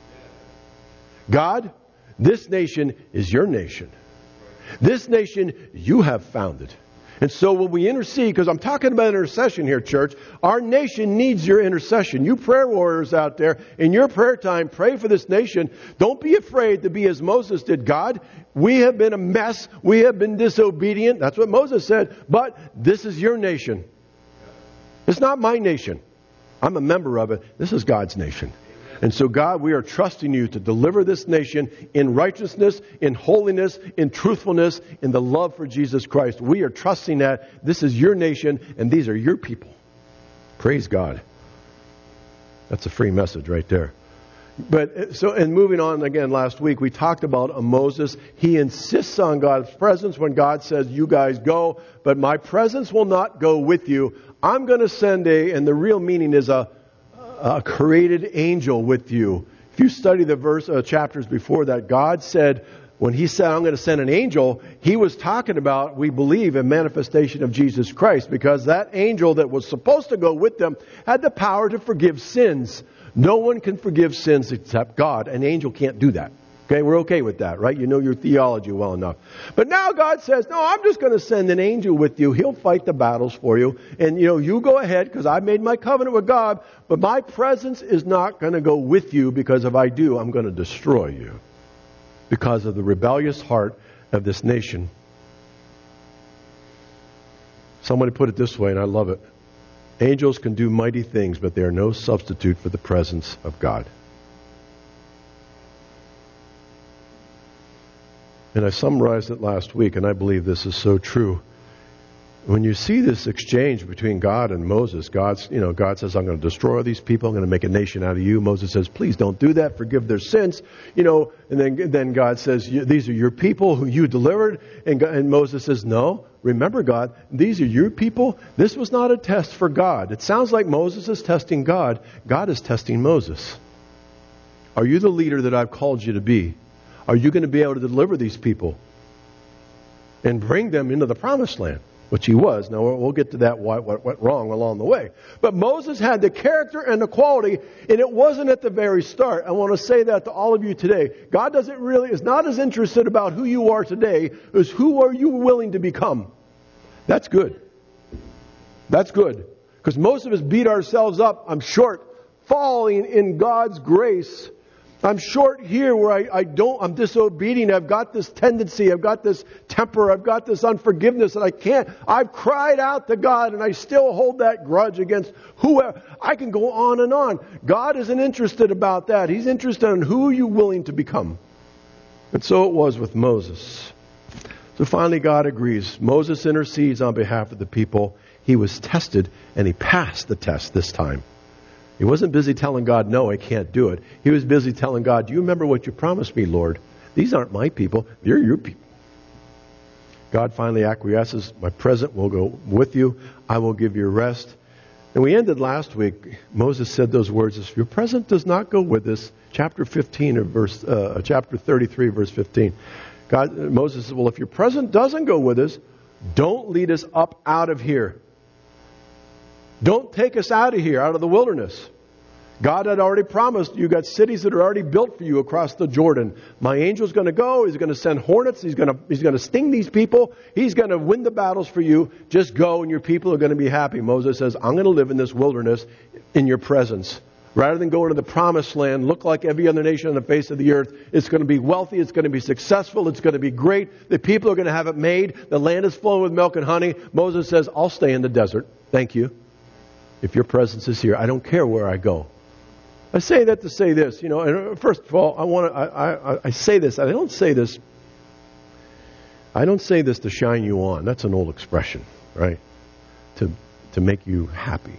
God, this nation is your nation. This nation you have founded. And so when we intercede, because I'm talking about intercession here, church, our nation needs your intercession. You prayer warriors out there, in your prayer time, pray for this nation. Don't be afraid to be as Moses did. God, we have been a mess. We have been disobedient. That's what Moses said. But this is your nation. It's not my nation. I'm a member of it. This is God's nation. And so, God, we are trusting you to deliver this nation in righteousness, in holiness, in truthfulness, in the love for Jesus Christ. We are trusting that this is your nation and these are your people. Praise God. That's a free message right there. But so, and moving on again, last week we talked about Moses. He insists on God's presence when God says, you guys go, but my presence will not go with you. I'm going to send and the real meaning is a created angel with you. If you study the chapters before that, God said, when He said, I'm going to send an angel, He was talking about, we believe, a manifestation of Jesus Christ, because that angel that was supposed to go with them had the power to forgive sins. No one can forgive sins except God. An angel can't do that. Okay, we're okay with that, right? You know your theology well enough. But now God says, no, I'm just going to send an angel with you. He'll fight the battles for you. And, you go ahead because I made my covenant with God. But my presence is not going to go with you, because if I do, I'm going to destroy you because of the rebellious heart of this nation. Somebody put it this way, and I love it. Angels can do mighty things, but they are no substitute for the presence of God. And I summarized it last week, and I believe this is so true. When you see this exchange between God and Moses, God says, I'm going to destroy these people. I'm going to make a nation out of you. Moses says, please don't do that. Forgive their sins. And then God says, these are your people who you delivered. And Moses says, no, remember, God, these are your people. This was not a test for God. It sounds like Moses is testing God. God is testing Moses. Are you the leader that I've called you to be? Are you going to be able to deliver these people and bring them into the promised land? Which he was. Now, we'll get to that, what went wrong along the way. But Moses had the character and the quality, and it wasn't at the very start. I want to say that to all of you today. God is not as interested about who you are today as who are you willing to become. That's good. That's good. Because most of us beat ourselves up. I'm short, falling in God's grace. I'm short here where I'm disobedient. I've got this tendency. I've got this temper. I've got this unforgiveness that I can't. I've cried out to God and I still hold that grudge against whoever. I can go on and on. God isn't interested about that. He's interested in who you're willing to become. And so it was with Moses. So finally God agrees. Moses intercedes on behalf of the people. He was tested and he passed the test this time. He wasn't busy telling God, no, I can't do it. He was busy telling God, do you remember what you promised me, Lord? These aren't my people. They're your people. God finally acquiesces. My presence will go with you. I will give you rest. And we ended last week. Moses said those words, if your presence does not go with us, chapter 33, verse 15. Moses said, well, if your presence doesn't go with us, don't lead us up out of here. Don't take us out of here, out of the wilderness. God had already promised, you got cities that are already built for you across the Jordan. My angel's going to go. He's going to send hornets. He's going to sting these people. He's going to win the battles for you. Just go and your people are going to be happy. Moses says, I'm going to live in this wilderness in your presence. Rather than go to the promised land, look like every other nation on the face of the earth. It's going to be wealthy. It's going to be successful. It's going to be great. The people are going to have it made. The land is flowing with milk and honey. Moses says, I'll stay in the desert. Thank you. If your presence is here, I don't care where I go. I say that to say this, and first of all, I say this. I don't say this to shine you on. That's an old expression, right? To make you happy.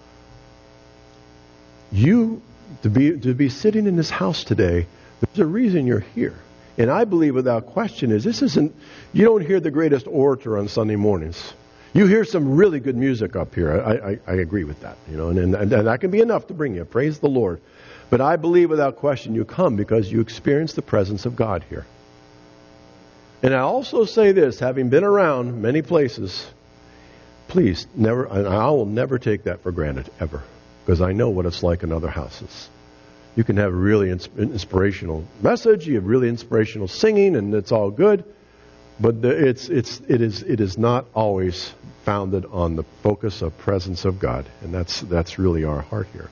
You, to be sitting in this house today, there's a reason you're here. And I believe without question you don't hear the greatest orator on Sunday mornings. You hear some really good music up here. I agree with that, and that can be enough to bring you. Praise the Lord. But I believe without question you come because you experience the presence of God here. And I also say this, having been around many places, please never, and I will never take that for granted, ever. Because I know what it's like in other houses. You can have a really inspirational message, you have really inspirational singing, and it's all good. But it is not always founded on the focus of presence of God, and that's really our heart here.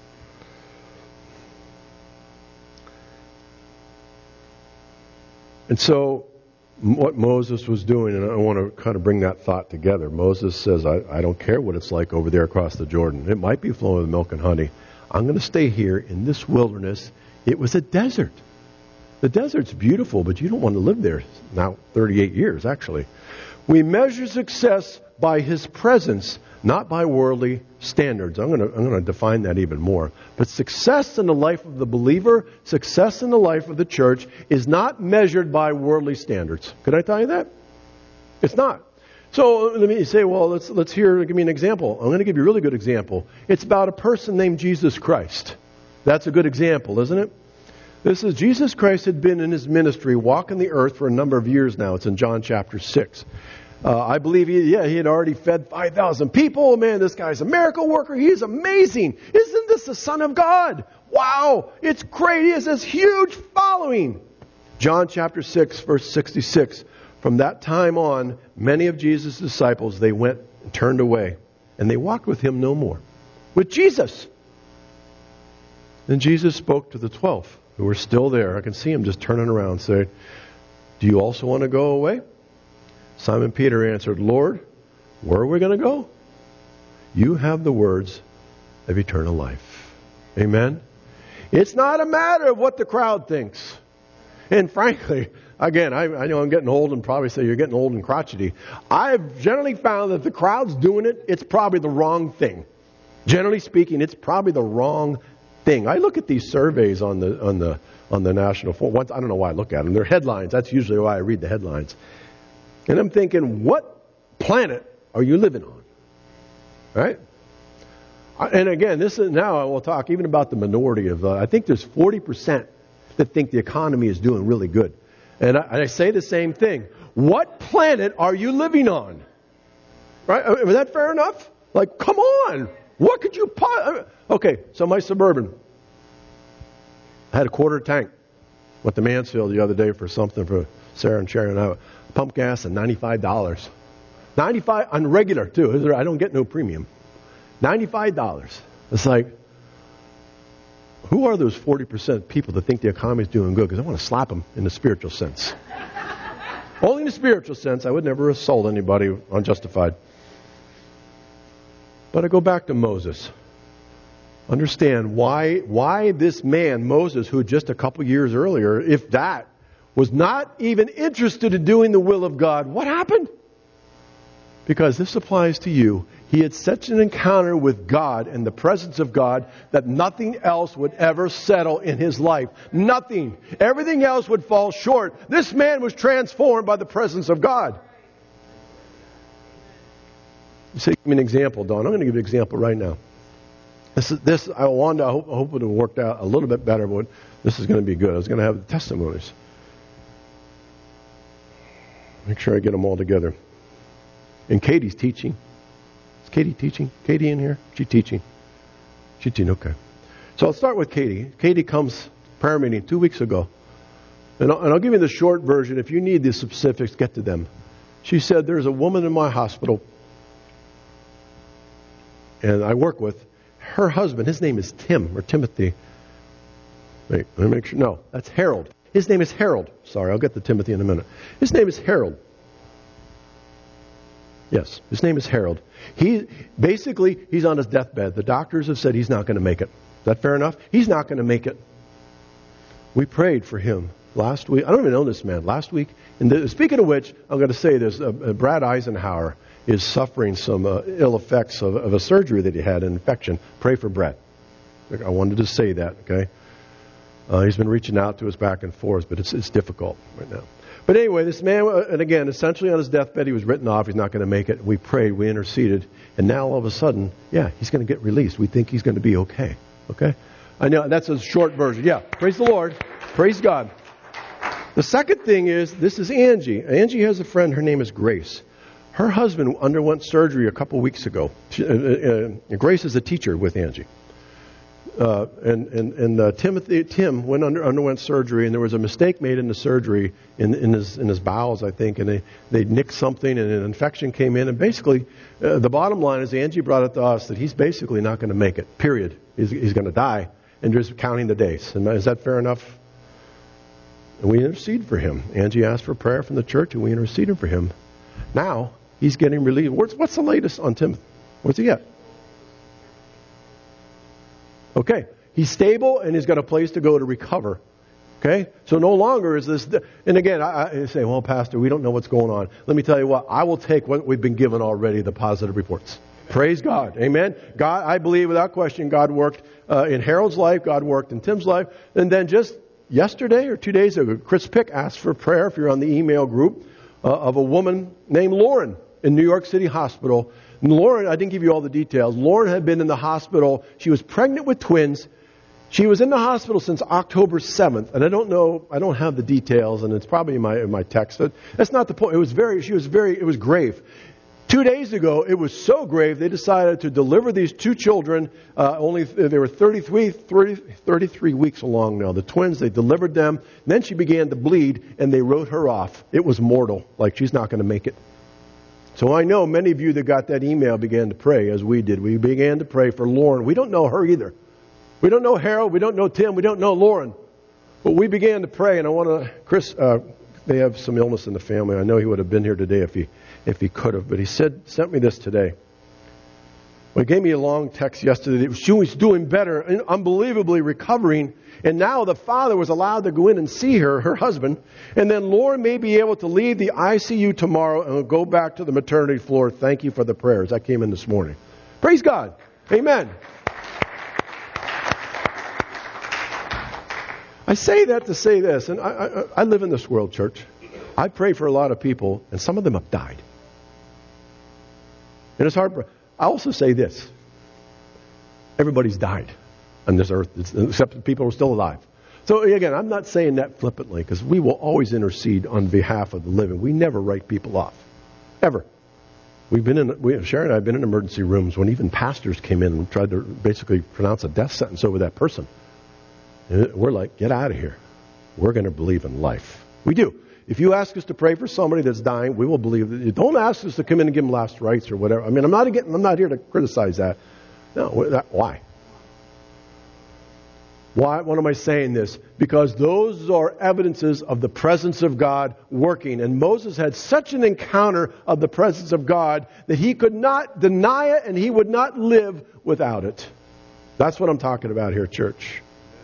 And so, what Moses was doing, and I want to kind of bring that thought together. Moses says, I don't care what it's like over there across the Jordan. It might be flowing with milk and honey. I'm going to stay here in this wilderness. It was a desert. The desert's beautiful, but you don't want to live there now 38 years, actually. We measure success by His presence, not by worldly standards. I'm going to define that even more. But success in the life of the believer, success in the life of the church is not measured by worldly standards. Could I tell you that? It's not. So let me say, well, let's give me an example. I'm going to give you a really good example. It's about a person named Jesus Christ. That's a good example, isn't it? This is Jesus Christ had been in His ministry, walking the earth for a number of years now. It's in John chapter 6. I believe he had already fed 5,000 people. Man, this guy's a miracle worker. He's amazing. Isn't this the Son of God? Wow, it's great. He has this huge following. John chapter 6, verse 66. From that time on, many of Jesus' disciples, they went and turned away, and they walked with Him no more. With Jesus. Then Jesus spoke to the 12, who were still there. I can see them just turning around and say, do you also want to go away? Simon Peter answered, Lord, where are we going to go? You have the words of eternal life. Amen? It's not a matter of what the crowd thinks. And frankly, again, I know I'm getting old and probably say you're getting old and crotchety. I've generally found that if the crowd's doing it, it's probably the wrong thing. Generally speaking, it's probably the wrong thing. I look at these surveys on the national forum. I don't know why I look at them. They're headlines. That's usually why I read the headlines. And I'm thinking, what planet are you living on? Right? And again, now I will talk even about the minority of, I think there's 40% that think the economy is doing really good. And I say the same thing. What planet are you living on? Right? Was that fair enough? Like, come on. What could you... Okay, so my Suburban. I had a quarter tank with the Mansfield the other day for something for Sarah and Sharon and I. Pump gas at $95. $95 on regular, too. I don't get no premium. $95. It's like, who are those 40% people that think the economy is doing good? Because I want to slap them in the spiritual sense. Only in the spiritual sense. I would never assault anybody unjustified. But I go back to Moses. Understand why this man, Moses, who just a couple years earlier, if that, was not even interested in doing the will of God. What happened? Because this applies to you. He had such an encounter with God and the presence of God that nothing else would ever settle in his life. Nothing. Everything else would fall short. This man was transformed by the presence of God. You say, give me an example, Don. I'm going to give you an example right now. I hope it will work out a little bit better, but this is going to be good. I was going to have the testimonies. Make sure I get them all together. And Katie's teaching. Is Katie teaching? Katie in here? She's teaching. She's teaching, okay. So I'll start with Katie. Katie comes prayer meeting 2 weeks ago. And I'll give you the short version. If you need the specifics, get to them. She said, there's a woman in my hospital and I work with. Her husband, his name is Tim or Timothy. Wait, let me make sure. No, that's Harold. His name is Harold. Sorry, I'll get to Timothy in a minute. His name is Harold. Yes, his name is Harold. He's on his deathbed. The doctors have said he's not going to make it. Is that fair enough? He's not going to make it. We prayed for him last week. I don't even know this man. Last week. Speaking of which, I'm going to say this. Brad Eisenhower is suffering some ill effects of a surgery that he had, an infection. Pray for Brad. I wanted to say that, okay? He's been reaching out to us back and forth, but it's difficult right now. But anyway, this man, and again, essentially on his deathbed, he was written off. He's not going to make it. We prayed. We interceded. And now all of a sudden, he's going to get released. We think he's going to be okay. Okay? I know, that's a short version. Yeah, praise the Lord. Praise God. The second thing is, this is Angie. Angie has a friend. Her name is Grace. Her husband underwent surgery a couple weeks ago. Grace is a teacher with Angie. Tim underwent surgery, and there was a mistake made in the surgery in his bowels, I think, and they nicked something, and an infection came in. And basically, the bottom line is Angie brought it to us that he's basically not going to make it. Period. He's going to die, and just counting the days. And is that fair enough? And we intercede for him. Angie asked for prayer from the church, and we interceded for him. Now he's getting relieved. What's the latest on Tim? What's he at? Okay, he's stable and he's got a place to go to recover. Okay, so no longer is this. And again, I say, well, Pastor, we don't know what's going on. Let me tell you what. I will take what we've been given already, the positive reports. Praise God. Amen. God, I believe without question, God worked in Harold's life. God worked in Tim's life. And then just yesterday or 2 days ago, Chris Pick asked for prayer, if you're on the email group, of a woman named Lauren in New York City Hospital. And Lauren, I didn't give you all the details. Lauren had been in the hospital. She was pregnant with twins. She was in the hospital since October 7th. And I don't know, I don't have the details, and it's probably in my text. But that's not the point. It was grave. 2 days ago, it was so grave, they decided to deliver these two children. They were 33 weeks along now. The twins, they delivered them. And then she began to bleed, and they wrote her off. It was mortal, like she's not going to make it. So I know many of you that got that email began to pray, as we did. We began to pray for Lauren. We don't know her either. We don't know Harold. We don't know Tim. We don't know Lauren. But we began to pray, and I want to, Chris, they have some illness in the family. I know he would have been here today if he could have. But he sent me this today. Well, he gave me a long text yesterday. She was doing better and unbelievably recovering. And now the father was allowed to go in and see her husband. And then Lauren may be able to leave the ICU tomorrow and go back to the maternity floor. Thank you for the prayers. That came in this morning. Praise God. Amen. I say that to say this. And I live in this world, church. I pray for a lot of people, and some of them have died. And it's hard. I also say this. Everybody's died on this earth, except the people who are still alive. So again, I'm not saying that flippantly, because we will always intercede on behalf of the living. We never write people off. Ever. Sharon and I have been in emergency rooms when even pastors came in and tried to basically pronounce a death sentence over that person. And we're like, get out of here. We're going to believe in life. We do. If you ask us to pray for somebody that's dying, we will believe that. Don't ask us to come in and give them last rites or whatever. I mean, I'm not here to criticize that. No, why? Why am I saying this? Because those are evidences of the presence of God working. And Moses had such an encounter of the presence of God that he could not deny it and he would not live without it. That's what I'm talking about here, church.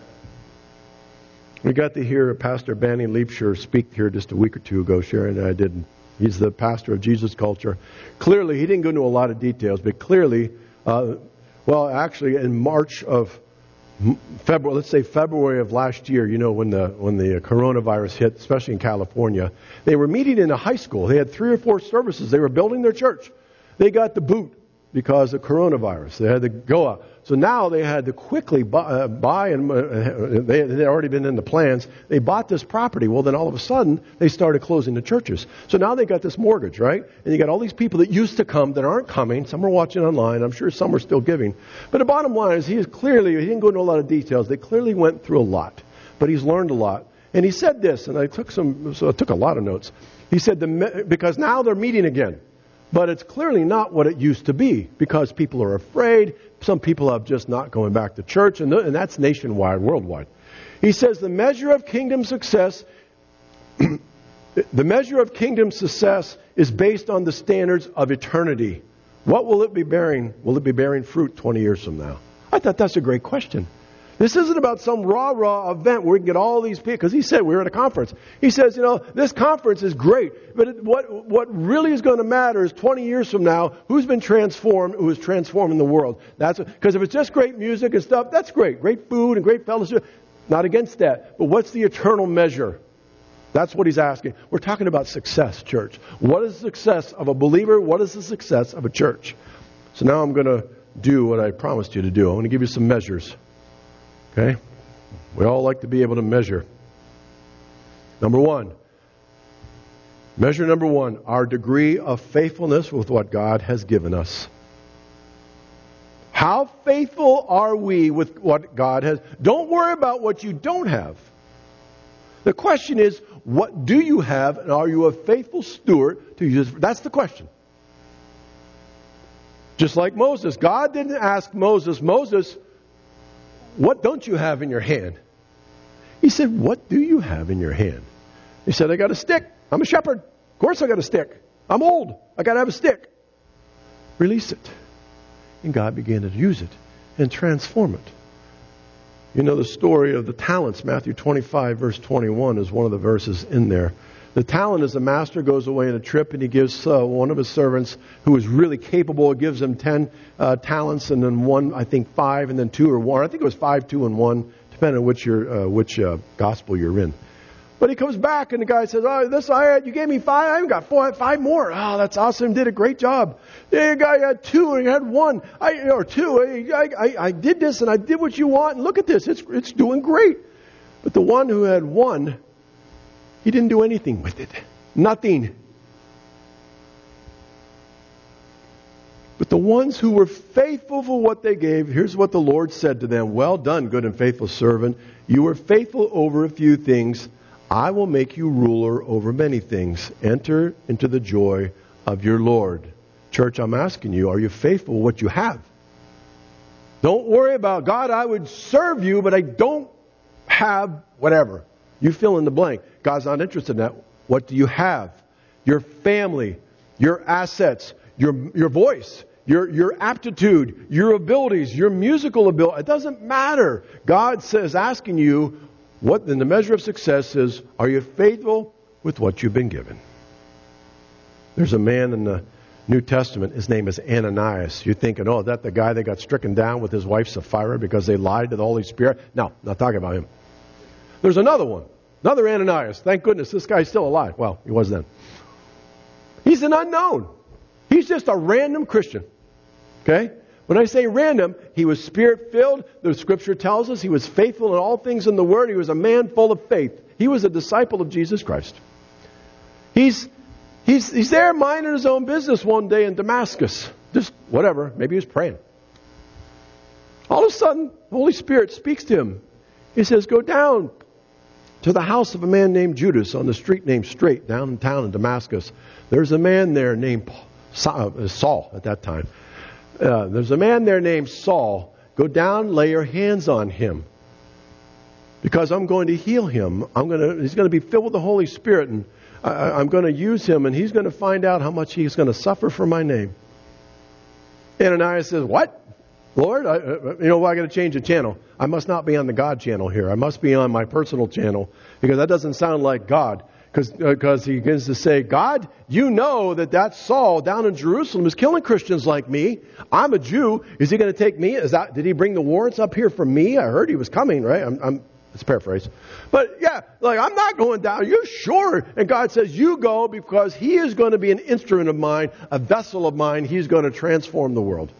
We got to hear Pastor Banny Leapshire speak here just a week or two ago. Sharon and I did. He's the pastor of Jesus Culture. Clearly, he didn't go into a lot of details, but clearly, actually in March of February, let's say February of last year, you know, when the coronavirus hit, especially in California, they were meeting in a high school. They had 3 or 4 services. They were building their church. They got the boot because of coronavirus. They had to go out. So now they had to quickly buy, and they had already been in the plans. They bought this property. Well, then all of a sudden, they started closing the churches. So now they got this mortgage, right? And you got all these people that used to come that aren't coming. Some are watching online. I'm sure some are still giving. But the bottom line is he didn't go into a lot of details. They clearly went through a lot. But he's learned a lot. And he said this, and I took a lot of notes. He said, because now they're meeting again. But it's clearly not what it used to be because people are afraid. Some people are just not going back to church, and that's nationwide, worldwide. He says the measure of kingdom success, is based on the standards of eternity. What will it be bearing? Will it be bearing fruit 20 years from now? I thought that's a great question. This isn't about some rah-rah event where we can get all these people, because he said we were at a conference. He says, this conference is great, but what really is going to matter is 20 years from now, who's been transformed, who is transforming the world. Because if it's just great music and stuff, that's great. Great food and great fellowship. Not against that. But what's the eternal measure? That's what he's asking. We're talking about success, church. What is the success of a believer? What is the success of a church? So now I'm going to do what I promised you to do. I'm going to give you some measures. Okay? We all like to be able to measure. Measure number one, our degree of faithfulness with what God has given us. How faithful are we with what God has? Don't worry about what you don't have. The question is, what do you have, and are you a faithful steward to use it? That's the question. Just like Moses. God didn't ask Moses, Moses, what don't you have in your hand? He said, what do you have in your hand? He said, I got a stick. I'm a shepherd. Of course I got a stick. I'm old. I got to have a stick. Release it. And God began to use it and transform it. You know the story of the talents. Matthew 25, verse 21 is one of the verses in there. The talent is the master goes away on a trip and he gives one of his servants who is really capable, gives him 10 talents and then one, I think 5 and then 2 or 1. I think it was 5, 2, and 1, depending on which gospel you're in. But he comes back and the guy says, you gave me 5, I even got 5 more. Oh, that's awesome, did a great job. The guy had 2 and he had 1, or 2. I did this and I did what you want and look at this, it's doing great. But the one who had 1, he didn't do anything with it. Nothing. But the ones who were faithful for what they gave, here's what the Lord said to them. Well done, good and faithful servant. You were faithful over a few things. I will make you ruler over many things. Enter into the joy of your Lord. Church, I'm asking you, are you faithful with what you have? Don't worry about, God, I would serve you, but I don't have whatever. You fill in the blank. God's not interested in that. What do you have? Your family, your assets, your voice, your aptitude, your abilities, your musical ability. It doesn't matter. God says, asking you, what in the measure of success is, are you faithful with what you've been given? There's a man in the New Testament. His name is Ananias. You're thinking, is that the guy that got stricken down with his wife Sapphira because they lied to the Holy Spirit? No, not talking about him. There's another one. Another Ananias. Thank goodness this guy's still alive. Well, he was then. He's an unknown. He's just a random Christian. Okay? When I say random, he was Spirit-filled. The Scripture tells us he was faithful in all things in the Word. He was a man full of faith. He was a disciple of Jesus Christ. He's there minding his own business one day in Damascus. Just whatever. Maybe he was praying. All of a sudden, the Holy Spirit speaks to him. He says, go down to the house of a man named Judas on the street named Straight, down in town in Damascus. There's a man there named Saul at that time. There's a man there named Saul. Go down, lay your hands on him. Because I'm going to heal him. He's going to be filled with the Holy Spirit, and I'm going to use him, and he's going to find out how much he's going to suffer for my name. Ananias says, what? Lord, I got to change the channel. I must not be on the God channel here. I must be on my personal channel, because that doesn't sound like God. Because he begins to say, God, you know that Saul down in Jerusalem is killing Christians like me. I'm a Jew. Is he going to take me? Did he bring the warrants up here for me? I heard he was coming, right? It's a paraphrase. But yeah, I'm not going down. Are you sure? And God says, you go, because he is going to be an instrument of mine, a vessel of mine. He's going to transform the world.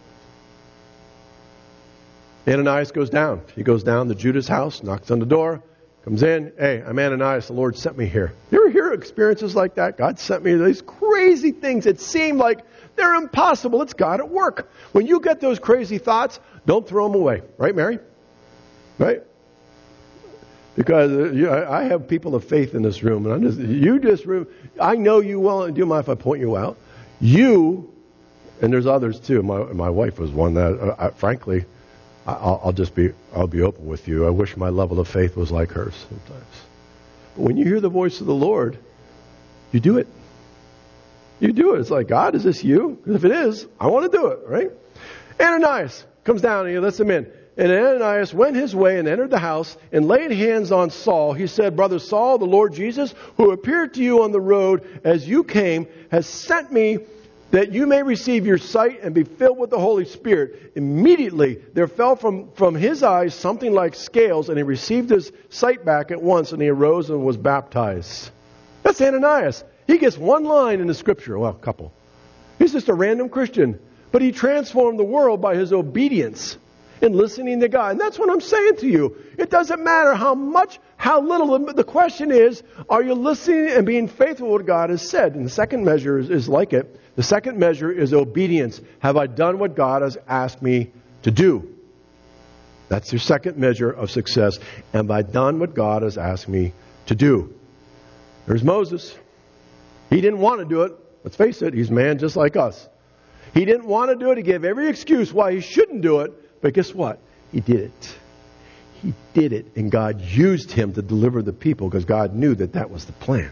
Ananias goes down. He goes down to Judas' house, knocks on the door, comes in. Hey, I'm Ananias. The Lord sent me here. You ever hear experiences like that? God sent me these crazy things that seem like they're impossible. It's God at work. When you get those crazy thoughts, don't throw them away. Right, Mary? Right? Because I have people of faith in this room. And I know you well. Do you mind if I point you out? You, and there's others too. My wife was one that, frankly, I'll be open with you. I wish my level of faith was like hers sometimes. But when you hear the voice of the Lord, you do it. You do it. It's like, God, is this you? Because if it is, I want to do it, right? Ananias comes down and he lets him in. And Ananias went his way and entered the house and laid hands on Saul. He said, Brother Saul, the Lord Jesus, who appeared to you on the road as you came, has sent me that you may receive your sight and be filled with the Holy Spirit. Immediately there fell from his eyes something like scales, and he received his sight back at once, and he arose and was baptized. That's Ananias. He gets one line in the Scripture. Well, a couple. He's just a random Christian. But he transformed the world by his obedience in listening to God. And that's what I'm saying to you. It doesn't matter how much, how little. The question is, are you listening and being faithful to what God has said? And the second measure is like it. The second measure is obedience. Have I done what God has asked me to do. That's your second measure of success. Have I done what God has asked me to do? There's Moses. He didn't want to do it. Let's face it, he's man just like us. He didn't want to do it. He gave every excuse why he shouldn't do it. But guess what? He did it. He did it. And God used him to deliver the people because God knew that that was the plan.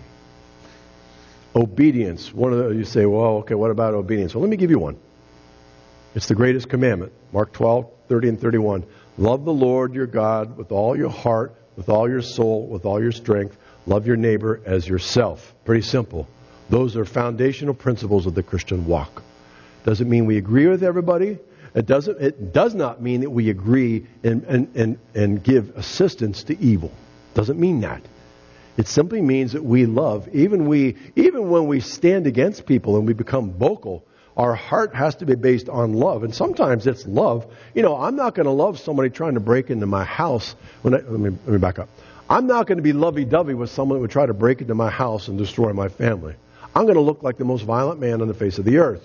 Obedience. You say, well, okay, what about obedience? Well, let me give you one. It's the greatest commandment. Mark 12:30 and 31. Love the Lord your God with all your heart, with all your soul, with all your strength. Love your neighbor as yourself. Pretty simple. Those are foundational principles of the Christian walk. Doesn't mean we agree with everybody. It does not mean that we agree and give assistance to evil. Doesn't mean that. It simply means that we love. Even when we stand against people and we become vocal, our heart has to be based on love. And sometimes it's love. I'm not going to love somebody trying to break into my house. Let me back up. I'm not going to be lovey-dovey with someone that would try to break into my house and destroy my family. I'm going to look like the most violent man on the face of the earth.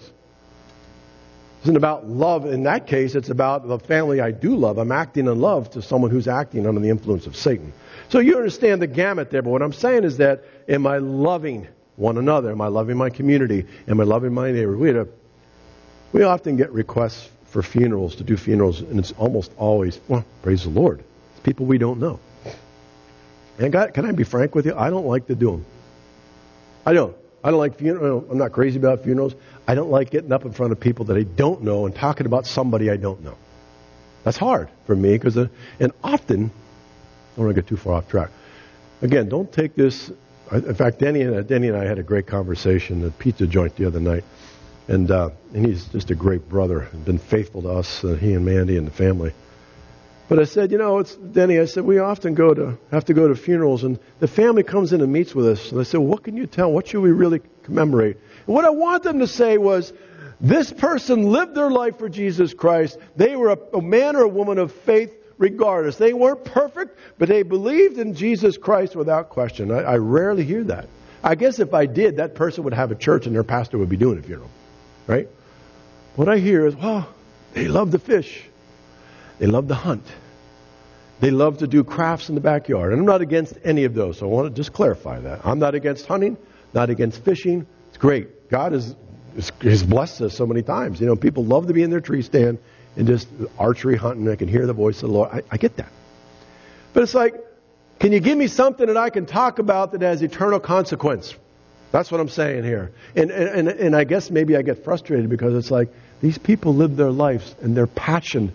It isn't about love in that case. It's about the family I do love. I'm acting in love to someone who's acting under the influence of Satan. So you understand the gamut there. But what I'm saying is that, am I loving one another? Am I loving my community? Am I loving my neighbor? We often get requests for funerals, to do funerals, and it's almost always, well, praise the Lord, it's people we don't know. And God, can I be frank with you? I don't like to do them. I don't like funerals. I'm not crazy about funerals. I don't like getting up in front of people that I don't know and talking about somebody I don't know. That's hard for me and often, I don't want to get too far off track. Again, don't take this. In fact, Denny and I had a great conversation at a pizza joint the other night. And he's just a great brother and been faithful to us, he and Mandy and the family. But I said, Denny, I said, we often have to go to funerals, and the family comes in and meets with us. And I said, what can you tell? What should we really commemorate? And what I want them to say was, this person lived their life for Jesus Christ. They were a man or a woman of faith regardless. They weren't perfect, but they believed in Jesus Christ without question. I rarely hear that. I guess if I did, that person would have a church and their pastor would be doing a funeral. Right? What I hear is, well, they love to fish. They love to hunt. They love to do crafts in the backyard. And I'm not against any of those, so I want to just clarify that. I'm not against hunting, not against fishing. It's great. God has blessed us so many times. People love to be in their tree stand and just archery hunting. I can hear the voice of the Lord. I get that. But it's like, can you give me something that I can talk about that has eternal consequence? That's what I'm saying here. And I guess maybe I get frustrated because it's like, these people live their lives and their passion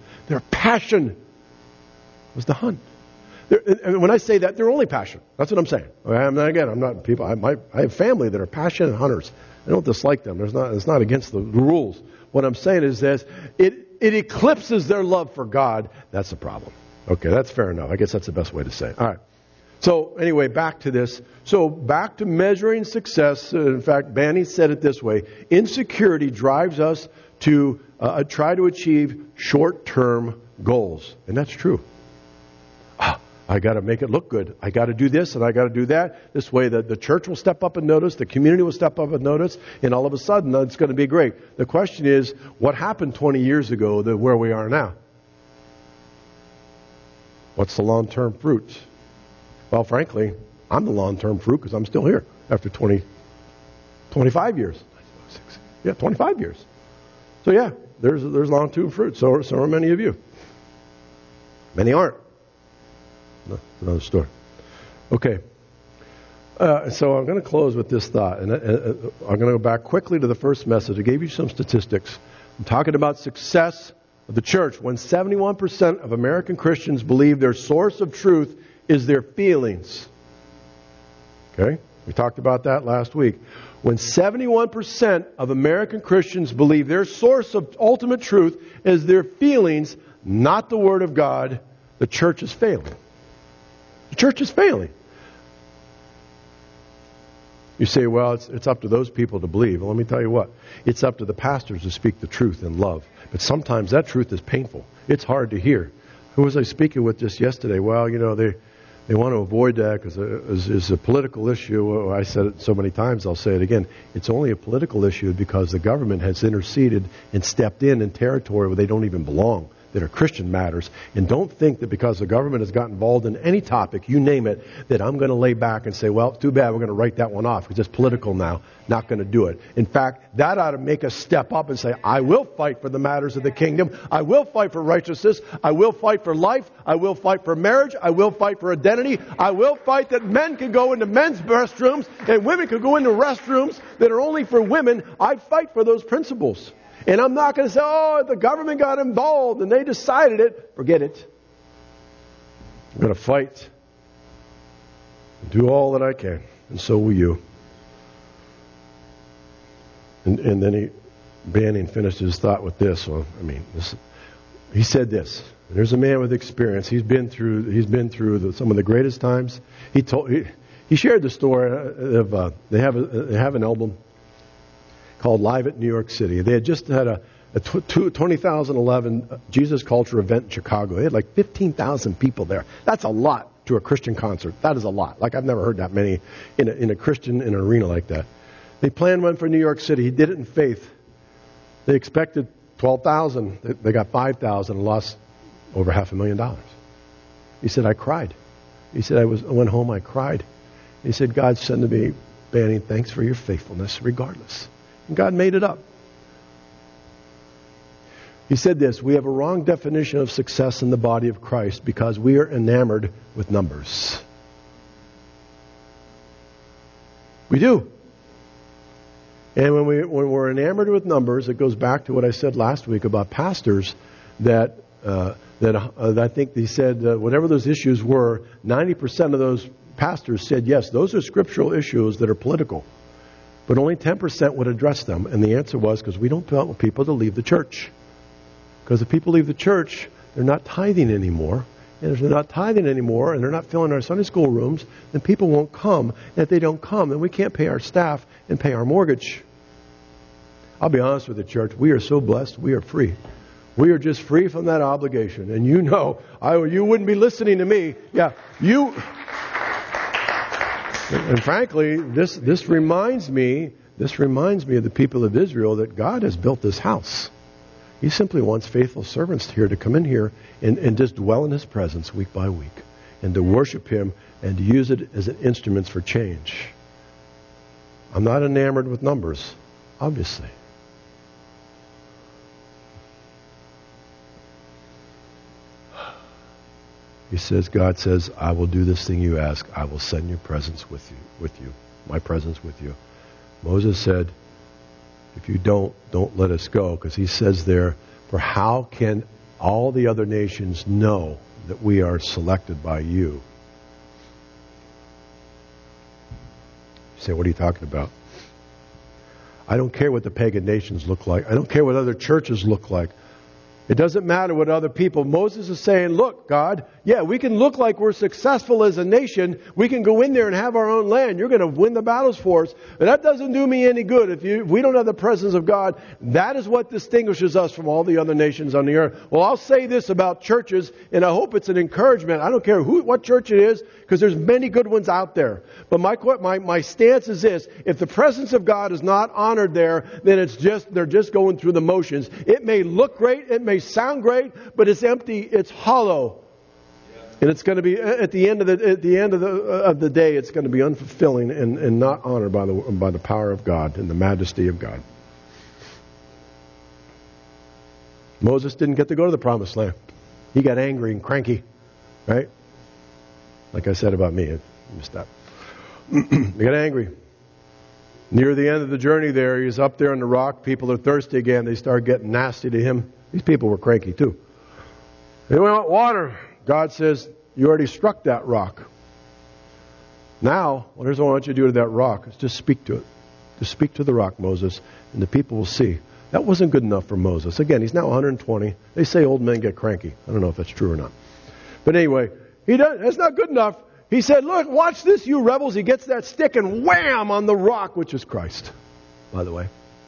was to hunt. And when I say that, their only passion. That's what I'm saying. I'm not people. I have family that are passionate hunters. I don't dislike them. It's not against the rules. What I'm saying is this: it eclipses their love for God. That's the problem. Okay, that's fair enough. I guess that's the best way to say it. All right. So anyway, back to this. So back to measuring success. In fact, Banny said it this way: insecurity drives us to try to achieve short-term goals, and that's true. I got to make it look good. I got to do this and I got to do that. This way the church will step up and notice, the community will step up and notice, and all of a sudden it's going to be great. The question is, what happened 20 years ago to where we are now? What's the long-term fruit? Well, frankly, I'm the long-term fruit because I'm still here after 25 years. Yeah, 25 years. So yeah, there's long-term fruit. So are many of you. Many aren't. Another story. Okay. So I'm going to close with this thought. And I'm going to go back quickly to the first message. I gave you some statistics. I'm talking about success of the church. When 71% of American Christians believe their source of truth is their feelings. Okay? We talked about that last week. When 71% of American Christians believe their source of ultimate truth is their feelings, not the Word of God, the church is failing. The church is failing. You say, well, it's up to those people to believe. Well, let me tell you what. It's up to the pastors to speak the truth in love. But sometimes that truth is painful. It's hard to hear. Who was I speaking with just yesterday? Well, they want to avoid that because it's a political issue. I said it so many times, I'll say it again. It's only a political issue because the government has interceded and stepped in territory where they don't even belong. that are Christian matters. And don't think that because the government has got involved in any topic, you name it, that I'm going to lay back and say, well, too bad, we're going to write that one off because it's political now. Not going to do it. In fact, that ought to make us step up and say, I will fight for the matters of the kingdom. I will fight for righteousness. I will fight for life. I will fight for marriage. I will fight for identity. I will fight that men can go into men's restrooms and women can go into restrooms that are only for women. I fight for those principles. And I'm not going to say, oh, the government got involved and they decided it. Forget it. I'm going to fight. Do all that I can. And so will you. And then Banning finished his thought with this. Well, he said this. There's a man with experience. He's been through some of the greatest times. He shared the story of they have an album called Live at New York City. They had just had a 2011 Jesus Culture event in Chicago. They had like 15,000 people there. That's a lot to a Christian concert. That is a lot. Like I've never heard that many in an arena like that. They planned one for New York City. He did it in faith. They expected 12,000. They got 5,000 and lost over $500,000. He said, I cried. He said, I went home, I cried. He said, God said to me, Banning, thanks for your faithfulness regardless. And God made it up. He said this, we have a wrong definition of success in the body of Christ because we are enamored with numbers. We do. And when we're enamored with numbers, it goes back to what I said last week about pastors that I think he said whatever those issues were, 90% of those pastors said, yes, those are scriptural issues that are political. But only 10% would address them. And the answer was because we don't want people to leave the church. Because if people leave the church, they're not tithing anymore. And if they're not tithing anymore and they're not filling our Sunday school rooms, then people won't come. And if they don't come, then we can't pay our staff and pay our mortgage. I'll be honest with the church. We are so blessed. We are free. We are just free from that obligation. And you know, you wouldn't be listening to me. Yeah, you... And frankly, this reminds me of the people of Israel that God has built this house. He simply wants faithful servants here to come in here and just dwell in His presence week by week and to worship Him and to use it as an instrument for change. I'm not enamored with numbers, obviously. He says, God says, I will do this thing you ask. I will send your presence with you, my presence with you. Moses said, if you don't let us go. Because he says there, for how can all the other nations know that we are selected by you? You say, what are you talking about? I don't care what the pagan nations look like. I don't care what other churches look like. It doesn't matter what other people. Moses is saying, look, God, yeah, we can look like we're successful as a nation. We can go in there and have our own land. You're going to win the battles for us. But that doesn't do me any good. If we don't have the presence of God, that is what distinguishes us from all the other nations on the earth. Well, I'll say this about churches, and I hope it's an encouragement. I don't care what church it is, because there's many good ones out there. But my stance is this. If the presence of God is not honored there, then they're just going through the motions. It may look great. It may sound great, but it's empty. It's hollow. And it's going to be at the end of the day, it's going to be unfulfilling and not honored by the power of God and the majesty of God. Moses didn't get to go to the promised land. He got angry and cranky, right? Like I said about me, I missed that. He got angry. Near the end of the journey there, he's up there on the rock. People are thirsty again. They start getting nasty to him. These people were cranky too. They want water. God says, you already struck that rock. Now, here's what I want you to do to that rock. Is just speak to it. Just speak to the rock, Moses, and the people will see. That wasn't good enough for Moses. Again, he's now 120. They say old men get cranky. I don't know if that's true or not. But anyway, that's not good enough. He said, look, watch this, you rebels. He gets that stick and wham on the rock, which is Christ, by the way.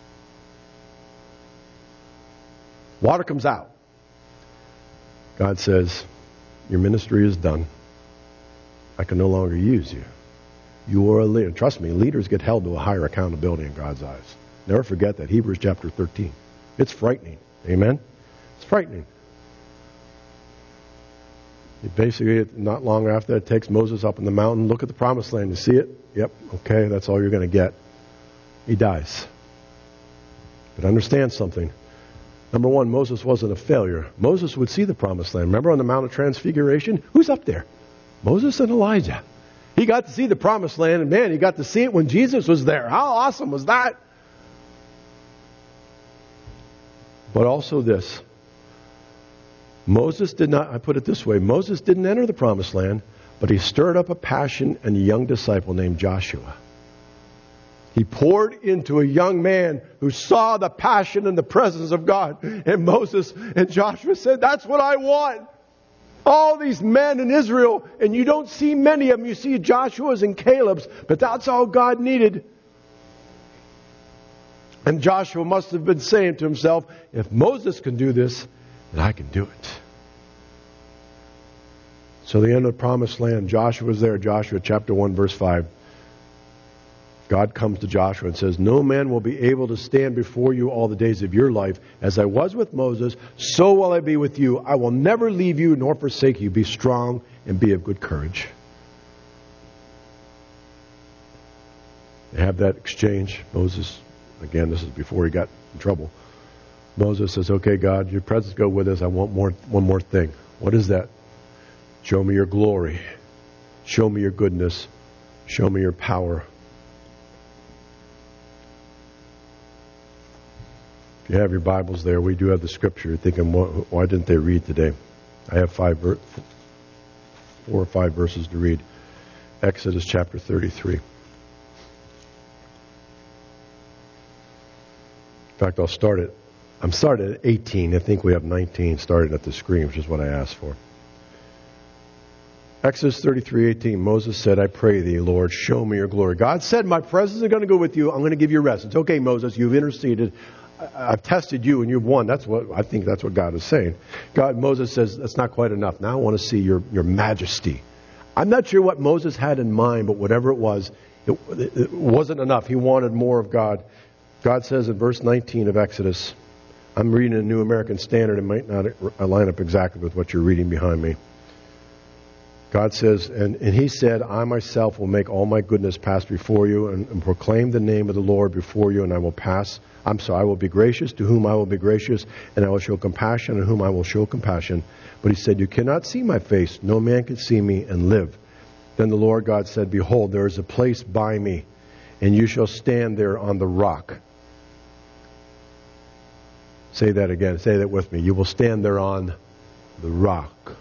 Water comes out. God says, your ministry is done. I can no longer use you. You are a leader. Trust me, leaders get held to a higher accountability in God's eyes. Never forget that. Hebrews chapter 13. It's frightening. Amen? It's frightening. Basically, not long after that, takes Moses up on the mountain. Look at the promised land. You see it? Yep. Okay, that's all you're going to get. He dies. But understand something. Number one, Moses wasn't a failure. Moses would see the promised land. Remember on the Mount of Transfiguration? Who's up there? Moses and Elijah. He got to see the promised land, and man, he got to see it when Jesus was there. How awesome was that? But also this. Moses did not, I put it this way, Moses didn't enter the promised land, but he stirred up a passion in a young disciple named Joshua. He poured into a young man who saw the passion and the presence of God. And Moses and Joshua said, that's what I want. All these men in Israel, and you don't see many of them. You see Joshua's and Caleb's, but that's all God needed. And Joshua must have been saying to himself, if Moses can do this, then I can do it. So the end of the promised land, Joshua was there. Joshua chapter 1 verse 5. God comes to Joshua and says, no man will be able to stand before you all the days of your life. As I was with Moses, so will I be with you. I will never leave you nor forsake you. Be strong and be of good courage. They have that exchange. Moses, again, this is before he got in trouble. Moses says, okay, God, your presence go with us. I want one more thing. What is that? Show me your glory. Show me your goodness. Show me your power. If you have your Bibles there, we do have the scripture. You're thinking, why didn't they read today? I have 4 or 5 verses to read. Exodus chapter 33. In fact, I'll start it. I'm started at 18. I think we have 19 started at the screen, which is what I asked for. Exodus 33:18. Moses said, I pray thee, Lord, show me your glory. God said, my presence is going to go with you. I'm going to give you rest. It's okay, Moses. You've interceded. I've tested you and you've won. That's what God is saying. Moses says, that's not quite enough. Now I want to see your majesty. I'm not sure what Moses had in mind, but whatever it was, it wasn't enough. He wanted more of God. God says in verse 19 of Exodus, I'm reading a New American Standard. It might not line up exactly with what you're reading behind me. God says, and he said, I myself will make all my goodness pass before you and proclaim the name of the Lord before you, and I will be gracious to whom I will be gracious, and I will show compassion to whom I will show compassion. But he said, you cannot see my face. No man can see me and live. Then the Lord God said, behold, there is a place by me, and you shall stand there on the rock. Say that again. Say that with me. You will stand there on the rock.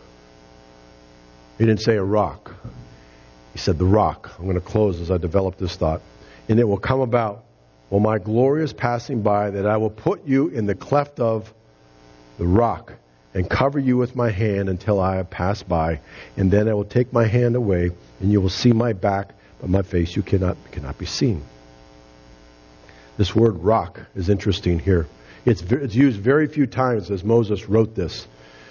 He didn't say a rock. He said the rock. I'm going to close as I develop this thought. And it will come about, while my glory is passing by, that I will put you in the cleft of the rock and cover you with my hand until I have passed by. And then I will take my hand away, and you will see my back, but my face you cannot be seen. This word rock is interesting here. It's used very few times as Moses wrote this.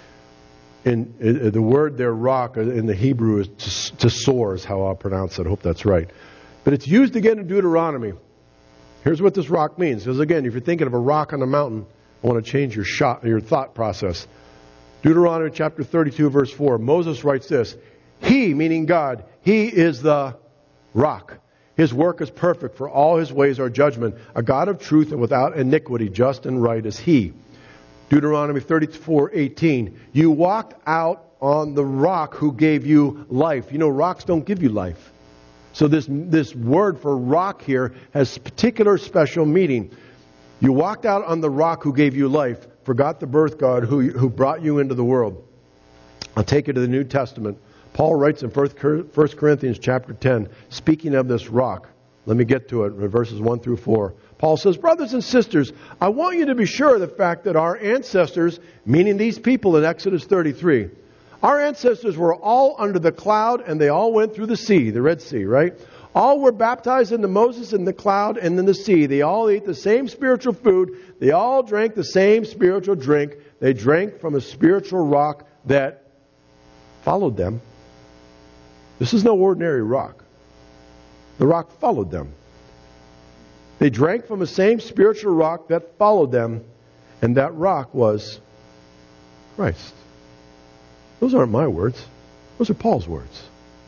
In the word there, rock, in the Hebrew is tesor, is how I'll pronounce it. I hope that's right. But it's used again in Deuteronomy. Here's what this rock means. Because again, if you're thinking of a rock on a mountain, I want to change your thought process. Deuteronomy chapter 32, verse 4. Moses writes this. He, meaning God, He is the rock. His work is perfect, for all His ways are judgment. A God of truth and without iniquity, just and right is He. Deuteronomy 34:18. You walked out on the rock who gave you life. You know, rocks don't give you life. So this word for rock here has particular special meaning. You walked out on the rock who gave you life, forgot the birth God who brought you into the world. I'll take you to the New Testament. Paul writes in 1 Corinthians chapter 10, speaking of this rock. Let me get to it, verses 1 through 4. Paul says, brothers and sisters, I want you to be sure of the fact that our ancestors, meaning these people in Exodus 33, our ancestors were all under the cloud and they all went through the sea, the Red Sea, right? All were baptized into Moses in the cloud and in the sea. They all ate the same spiritual food. They all drank the same spiritual drink. They drank from a spiritual rock that followed them. This is no ordinary rock. The rock followed them. They drank from the same spiritual rock that followed them, and that rock was Christ. Those aren't my words. Those are Paul's words.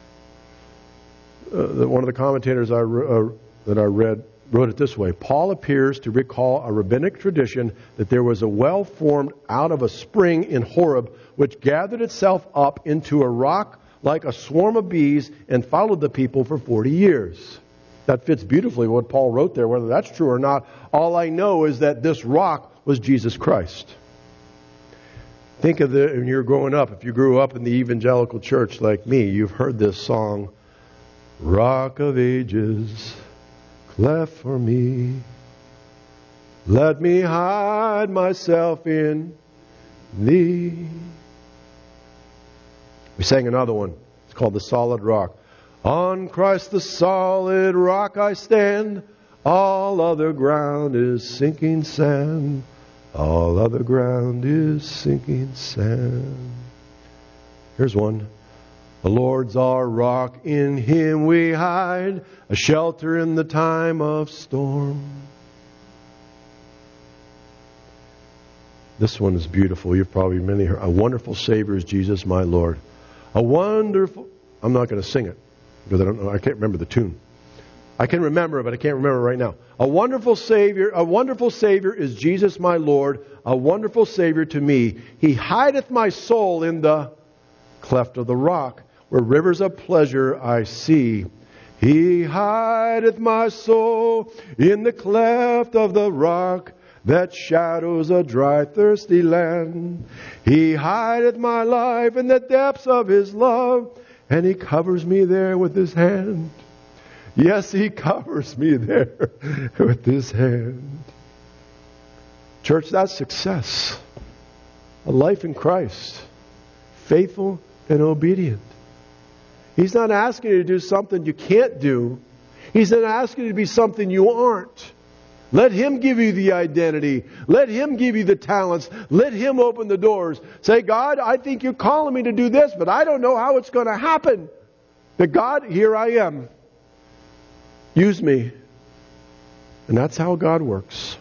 One of the commentators that I read wrote it this way: Paul appears to recall a rabbinic tradition that there was a well formed out of a spring in Horeb, which gathered itself up into a rock like a swarm of bees and followed the people for 40 years. That fits beautifully what Paul wrote there. Whether that's true or not, all I know is that this rock was Jesus Christ. Think of when you're growing up. If you grew up in the evangelical church like me, you've heard this song, Rock of Ages, cleft for me. Let me hide myself in thee. We sang another one. It's called The Solid Rock. On Christ the solid rock I stand. All other ground is sinking sand. All other ground is sinking sand. Here's one. The Lord's our rock, in Him we hide, a shelter in the time of storm. This one is beautiful. You've probably many heard. A wonderful Savior is Jesus, my Lord. A wonderful... I'm not going to sing it because I can't remember the tune. I can remember it, but I can't remember it right now. A wonderful Savior is Jesus, my Lord. A wonderful Savior to me. He hideth my soul in the cleft of the rock, where rivers of pleasure I see. He hideth my soul in the cleft of the rock that shadows a dry, thirsty land. He hideth my life in the depths of His love, and He covers me there with His hand. Yes, He covers me there with His hand. Church, that's success. A life in Christ. Faithful and obedient. He's not asking you to do something you can't do. He's not asking you to be something you aren't. Let Him give you the identity. Let Him give you the talents. Let Him open the doors. Say, God, I think You're calling me to do this, but I don't know how it's going to happen. But God, here I am. Use me. And that's how God works.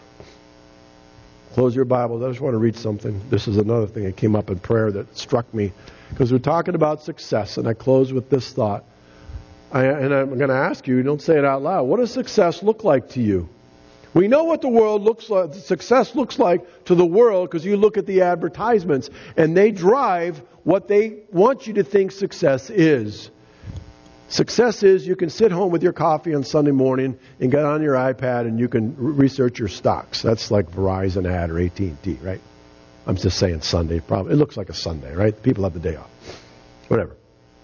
Close your Bibles. I just want to read something. This is another thing that came up in prayer that struck me. Because we're talking about success. And I close with this thought. And I'm going to ask you, don't say it out loud. What does success look like to you? We know what the world looks like, success looks like to the world because you look at the advertisements and they drive what they want you to think success is. Success is you can sit home with your coffee on Sunday morning and get on your iPad and you can research your stocks. That's like Verizon ad or AT&T, right? I'm just saying Sunday. Probably it looks like a Sunday, right? People have the day off. Whatever.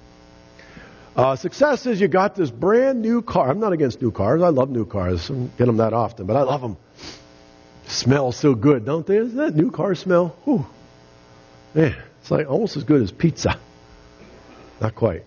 Success is you got this brand new car. I'm not against new cars. I love new cars. I don't get them that often, but I love them. Smell so good, don't they? Isn't that new car smell? Whew. Man, it's like almost as good as pizza. Not quite.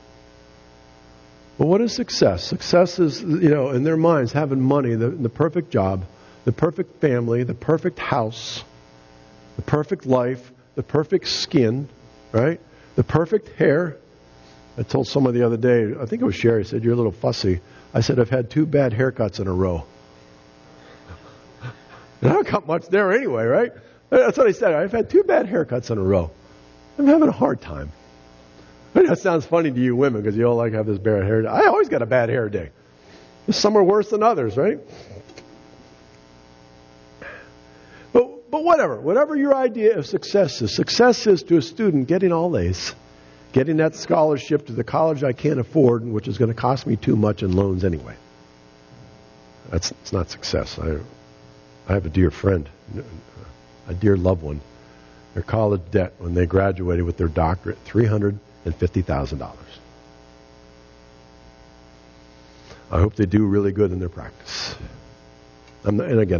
But what is success? Success is, in their minds, having money, the perfect job, the perfect family, the perfect house, the perfect life, the perfect skin, right? The perfect hair. I told someone the other day, I think it was Sherry, I said, you're a little fussy. I said, I've had 2 bad haircuts in a row. And I don't got much there anyway, right? That's what I said. I've had 2 bad haircuts in a row. I'm having a hard time. That sounds funny to you women because you all like have this bad hair day. I always got a bad hair day. Some are worse than others, right? But whatever your idea of success is to a student getting all A's. Getting that scholarship to the college I can't afford, which is going to cost me too much in loans anyway. It's not success. I have a dear friend, a dear loved one. Their college debt when they graduated with their doctorate, $350,000. I hope they do really good in their practice. I'm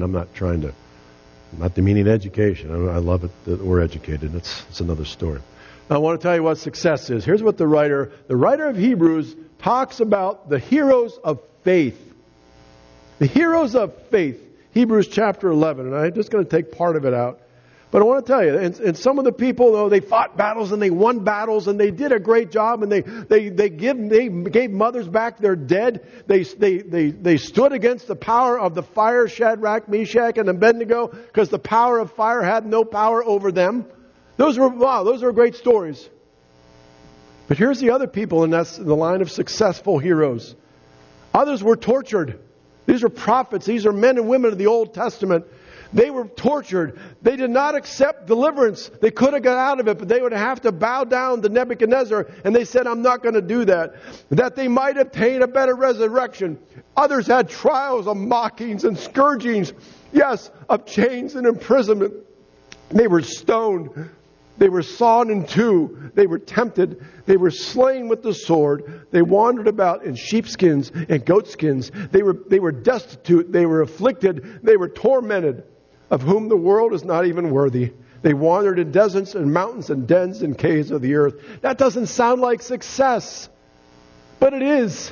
not demeaning education. I love it that we're educated. It's another story. I want to tell you what success is. Here's what the writer of Hebrews talks about the heroes of faith. The heroes of faith. Hebrews chapter 11. And I'm just going to take part of it out. But I want to tell you, and some of the people, though, they fought battles and they won battles and they did a great job and they gave mothers back their dead. They stood against the power of the fire, Shadrach, Meshach, and Abednego, because the power of fire had no power over them. Those are great stories. But here's the other people, and that's the line of successful heroes. Others were tortured. These are prophets. These are men and women of the Old Testament. They were tortured. They did not accept deliverance. They could have got out of it, but they would have to bow down to Nebuchadnezzar. And they said, I'm not going to do that. That they might obtain a better resurrection. Others had trials of mockings and scourgings. Yes, of chains and imprisonment. They were stoned. They were sawn in two. They were tempted. They were slain with the sword. They wandered about in sheepskins and goatskins. They were destitute. They were afflicted. They were tormented, of whom the world is not even worthy. They wandered in deserts and mountains and dens and caves of the earth. That doesn't sound like success, but it is.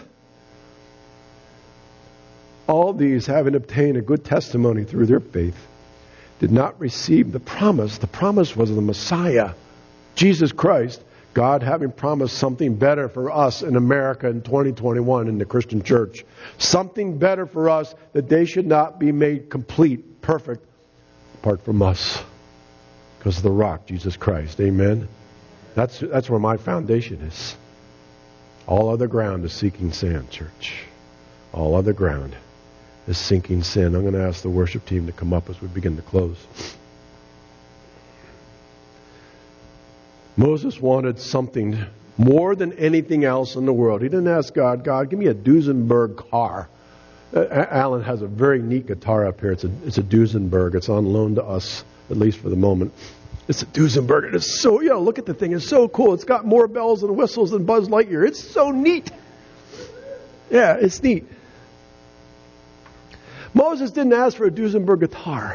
All these, having obtained a good testimony through their faith, did not receive the promise. The promise was the Messiah, Jesus Christ. God having promised something better for us in America in 2021 in the Christian church. Something better for us, that they should not be made complete, perfect, apart from us. Because of the rock, Jesus Christ. Amen? That's where my foundation is. All other ground is sinking sand, church. All other ground is sinking sand. I'm going to ask the worship team to come up as we begin to close. Moses wanted something more than anything else in the world. He didn't ask God, give me a Duesenberg car. Alan has a very neat guitar up here. It's a Duesenberg. It's on loan to us, at least for the moment. It's a Duesenberg. It is so, look at the thing. It's so cool. It's got more bells and whistles than Buzz Lightyear. It's so neat. Yeah, it's neat. Moses didn't ask for a Duesenberg guitar.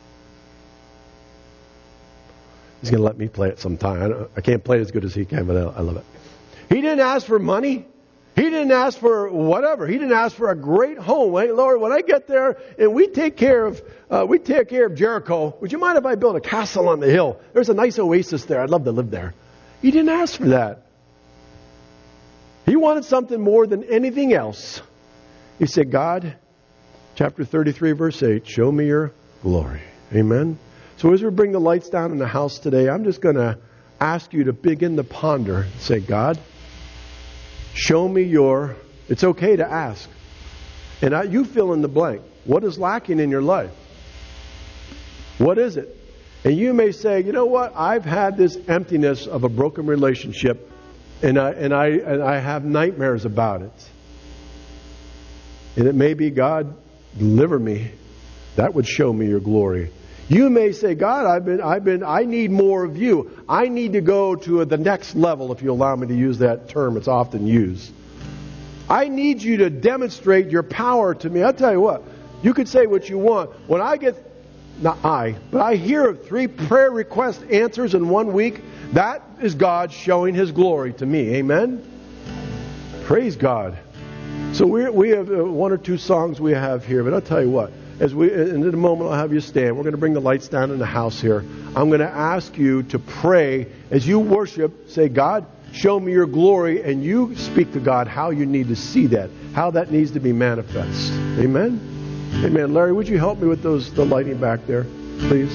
He's going to let me play it sometime. I can't play it as good as he can, but I love it. He didn't ask for money. He didn't ask for whatever. He didn't ask for a great home. Hey, Lord, when I get there and we take care of Jericho, would you mind if I build a castle on the hill? There's a nice oasis there. I'd love to live there. He didn't ask for that. He wanted something more than anything else. He said, God, chapter 33, verse 8, show me your glory. Amen. So as we bring the lights down in the house today, I'm just going to ask you to begin to ponder. Say, God, show me your... It's okay to ask. And you fill in the blank. What is lacking in your life? What is it? And you may say, you know what? I've had this emptiness of a broken relationship, and I have nightmares about it. And it may be, God, deliver me. That would show me your glory. You may say, God, I need more of you. I need to go to the next level, if you allow me to use that term. It's often used. I need you to demonstrate your power to me. I'll tell you what, you could say what you want. When I hear of 3 prayer request answers in 1 week, that is God showing His glory to me. Amen? Praise God. So we have 1 or 2 songs we have here, but I'll tell you what. In a moment, I'll have you stand. We're going to bring the lights down in the house here. I'm going to ask you to pray as you worship. Say, God, show me your glory. And you speak to God how you need to see that, how that needs to be manifest. Amen? Amen. Larry, would you help me with the lighting back there, please?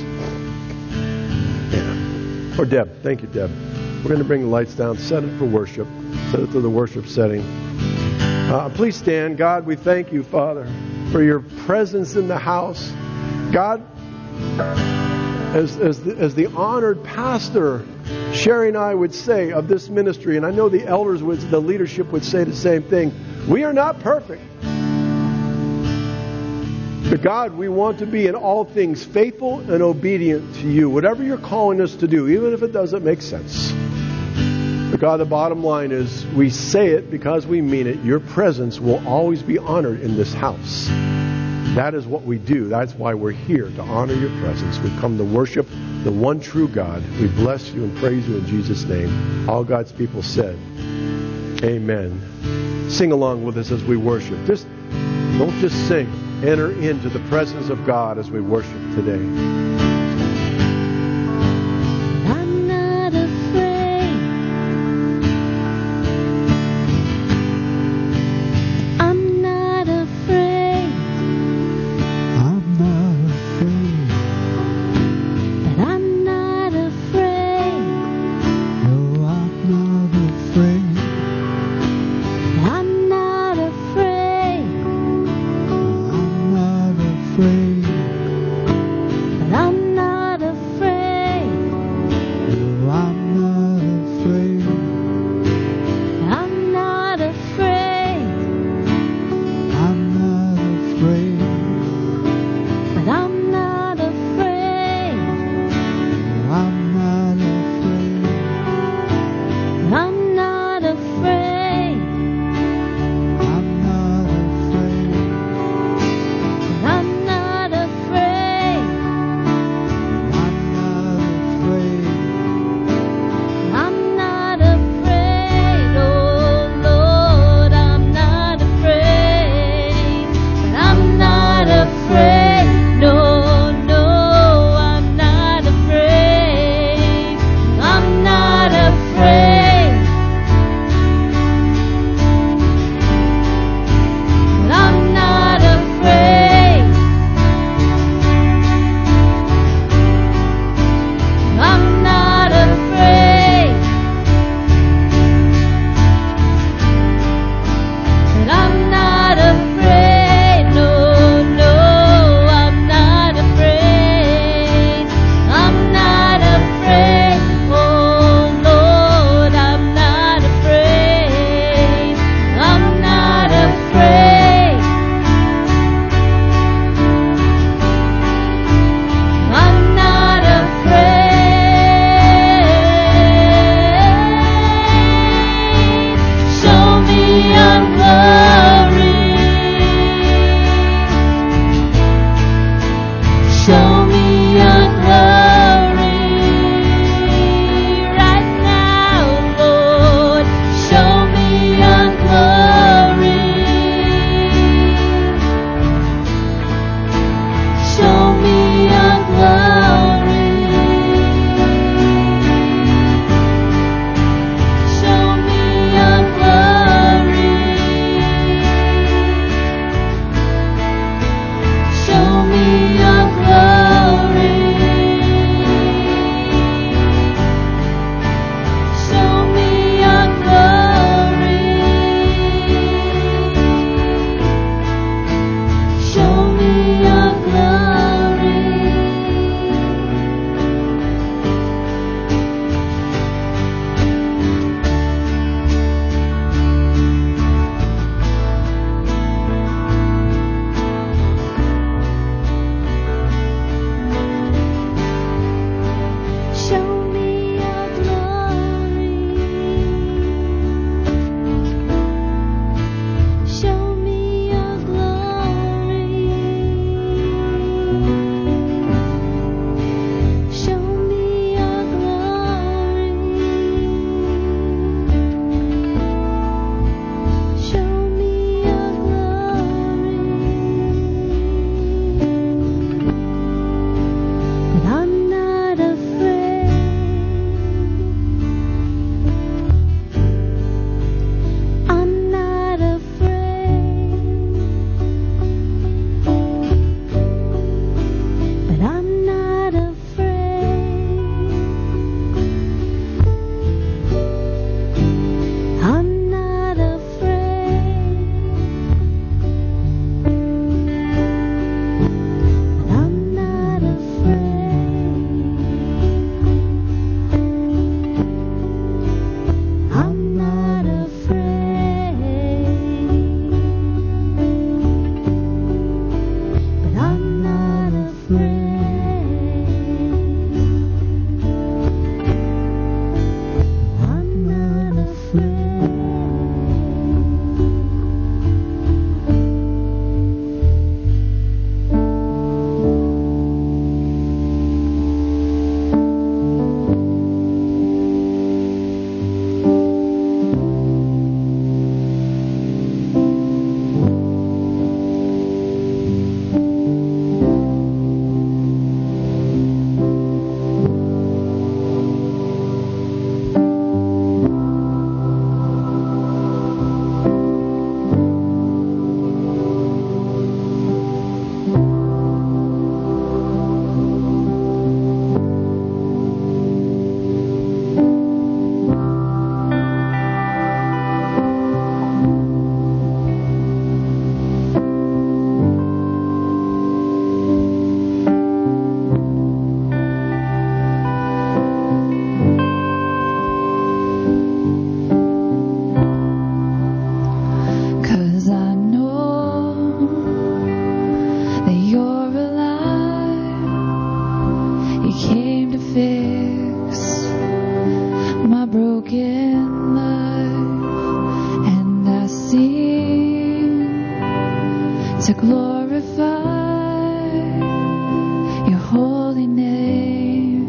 Yeah. Or Deb. Thank you, Deb. We're going to bring the lights down, set it for worship, set it to the worship setting. Please stand. God, we thank you, Father, for your presence in the house. God, as the honored pastor, Sherry and I would say of this ministry, and I know the elders the leadership would say the same thing, we are not perfect. But God, we want to be in all things faithful and obedient to you, whatever you're calling us to do, even if it doesn't make sense. But God, the bottom line is we say it because we mean it. Your presence will always be honored in this house. That is what we do. That's why we're here, to honor your presence. We come to worship the one true God. We bless you and praise you in Jesus' name. All God's people said, amen. Sing along with us as we worship. Don't just sing. Enter into the presence of God as we worship today. Afraid. came to fix my broken life, and I sing to glorify your holy name,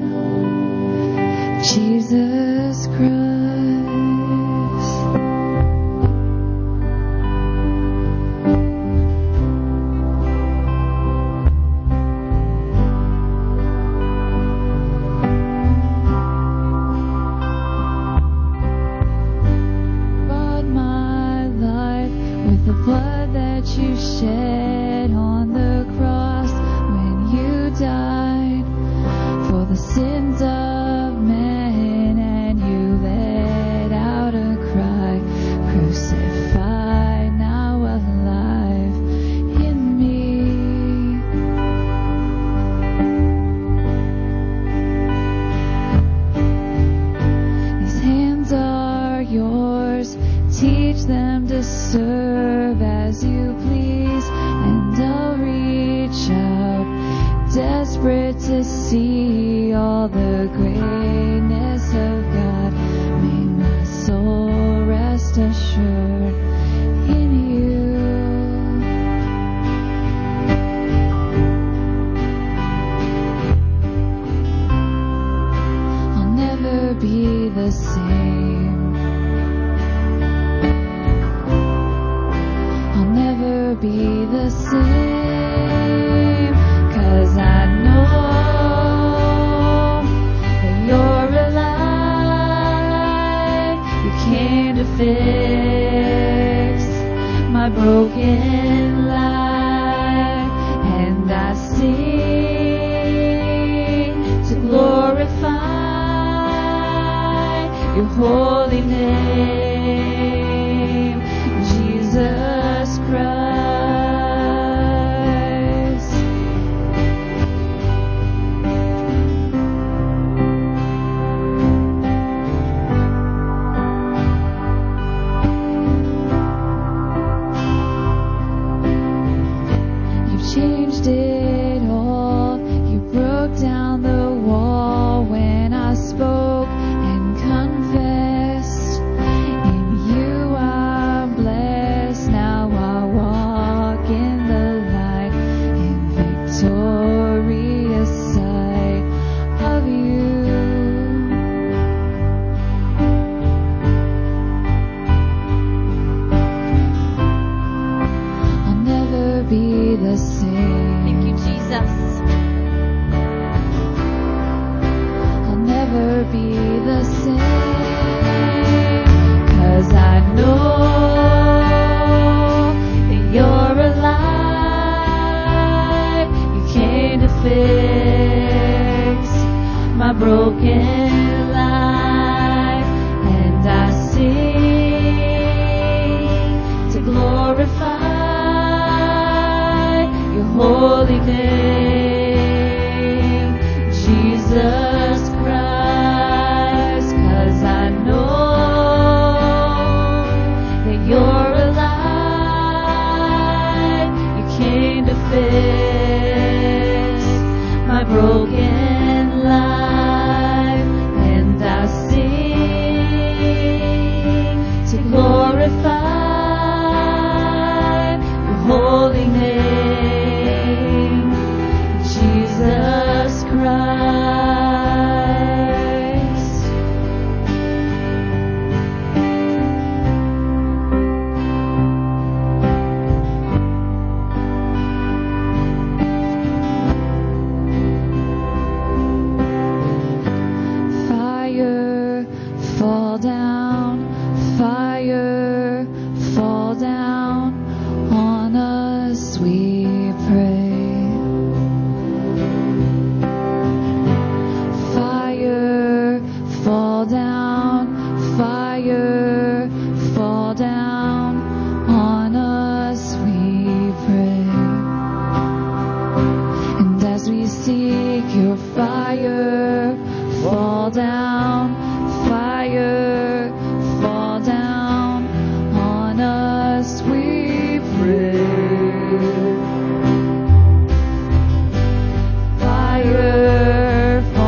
Jesus Christ. Bought my life with the blood that you shed on the cross when you died for the sins of men, and you let out a cry, crucified, now alive in me. These hands are yours, teach them to serve as you please, and I'll reach out, desperate to see all the greatness of God. May my soul rest assured in you. I'll never be the same. I'll never be the same, 'cause I know that you're alive. You came to fix my broken life, and I sing to glorify your holy name, Jesus Christ. You've changed it all. You broke down the wall when I spoke and confessed. In you I'm blessed. Now I walk in the light, in victorious sight of you. I'll never be the same. Thank you, Jesus. I'll never be the same, 'cause I know that you're alive. You came to fix my broken life, and I sing to glorify your holy name, Jesus Christ. 'Cause I know that you're alive. You came to fix my broken life, and I sing to glorify your holy name, Jesus Christ. Fire, fall down, fire, fall down on us, we pray. Fire, fall down, fire, fall down on us, we pray. And as we seek your fire, fall down, fire, fall down on us, we pray. Fire, fall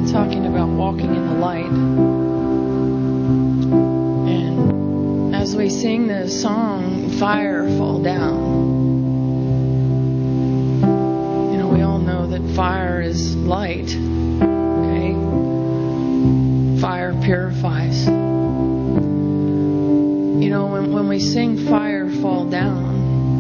talking about walking in the light. And as we sing the song, Fire Fall Down, we all know that fire is light. Okay? Fire purifies. When we sing Fire Fall Down,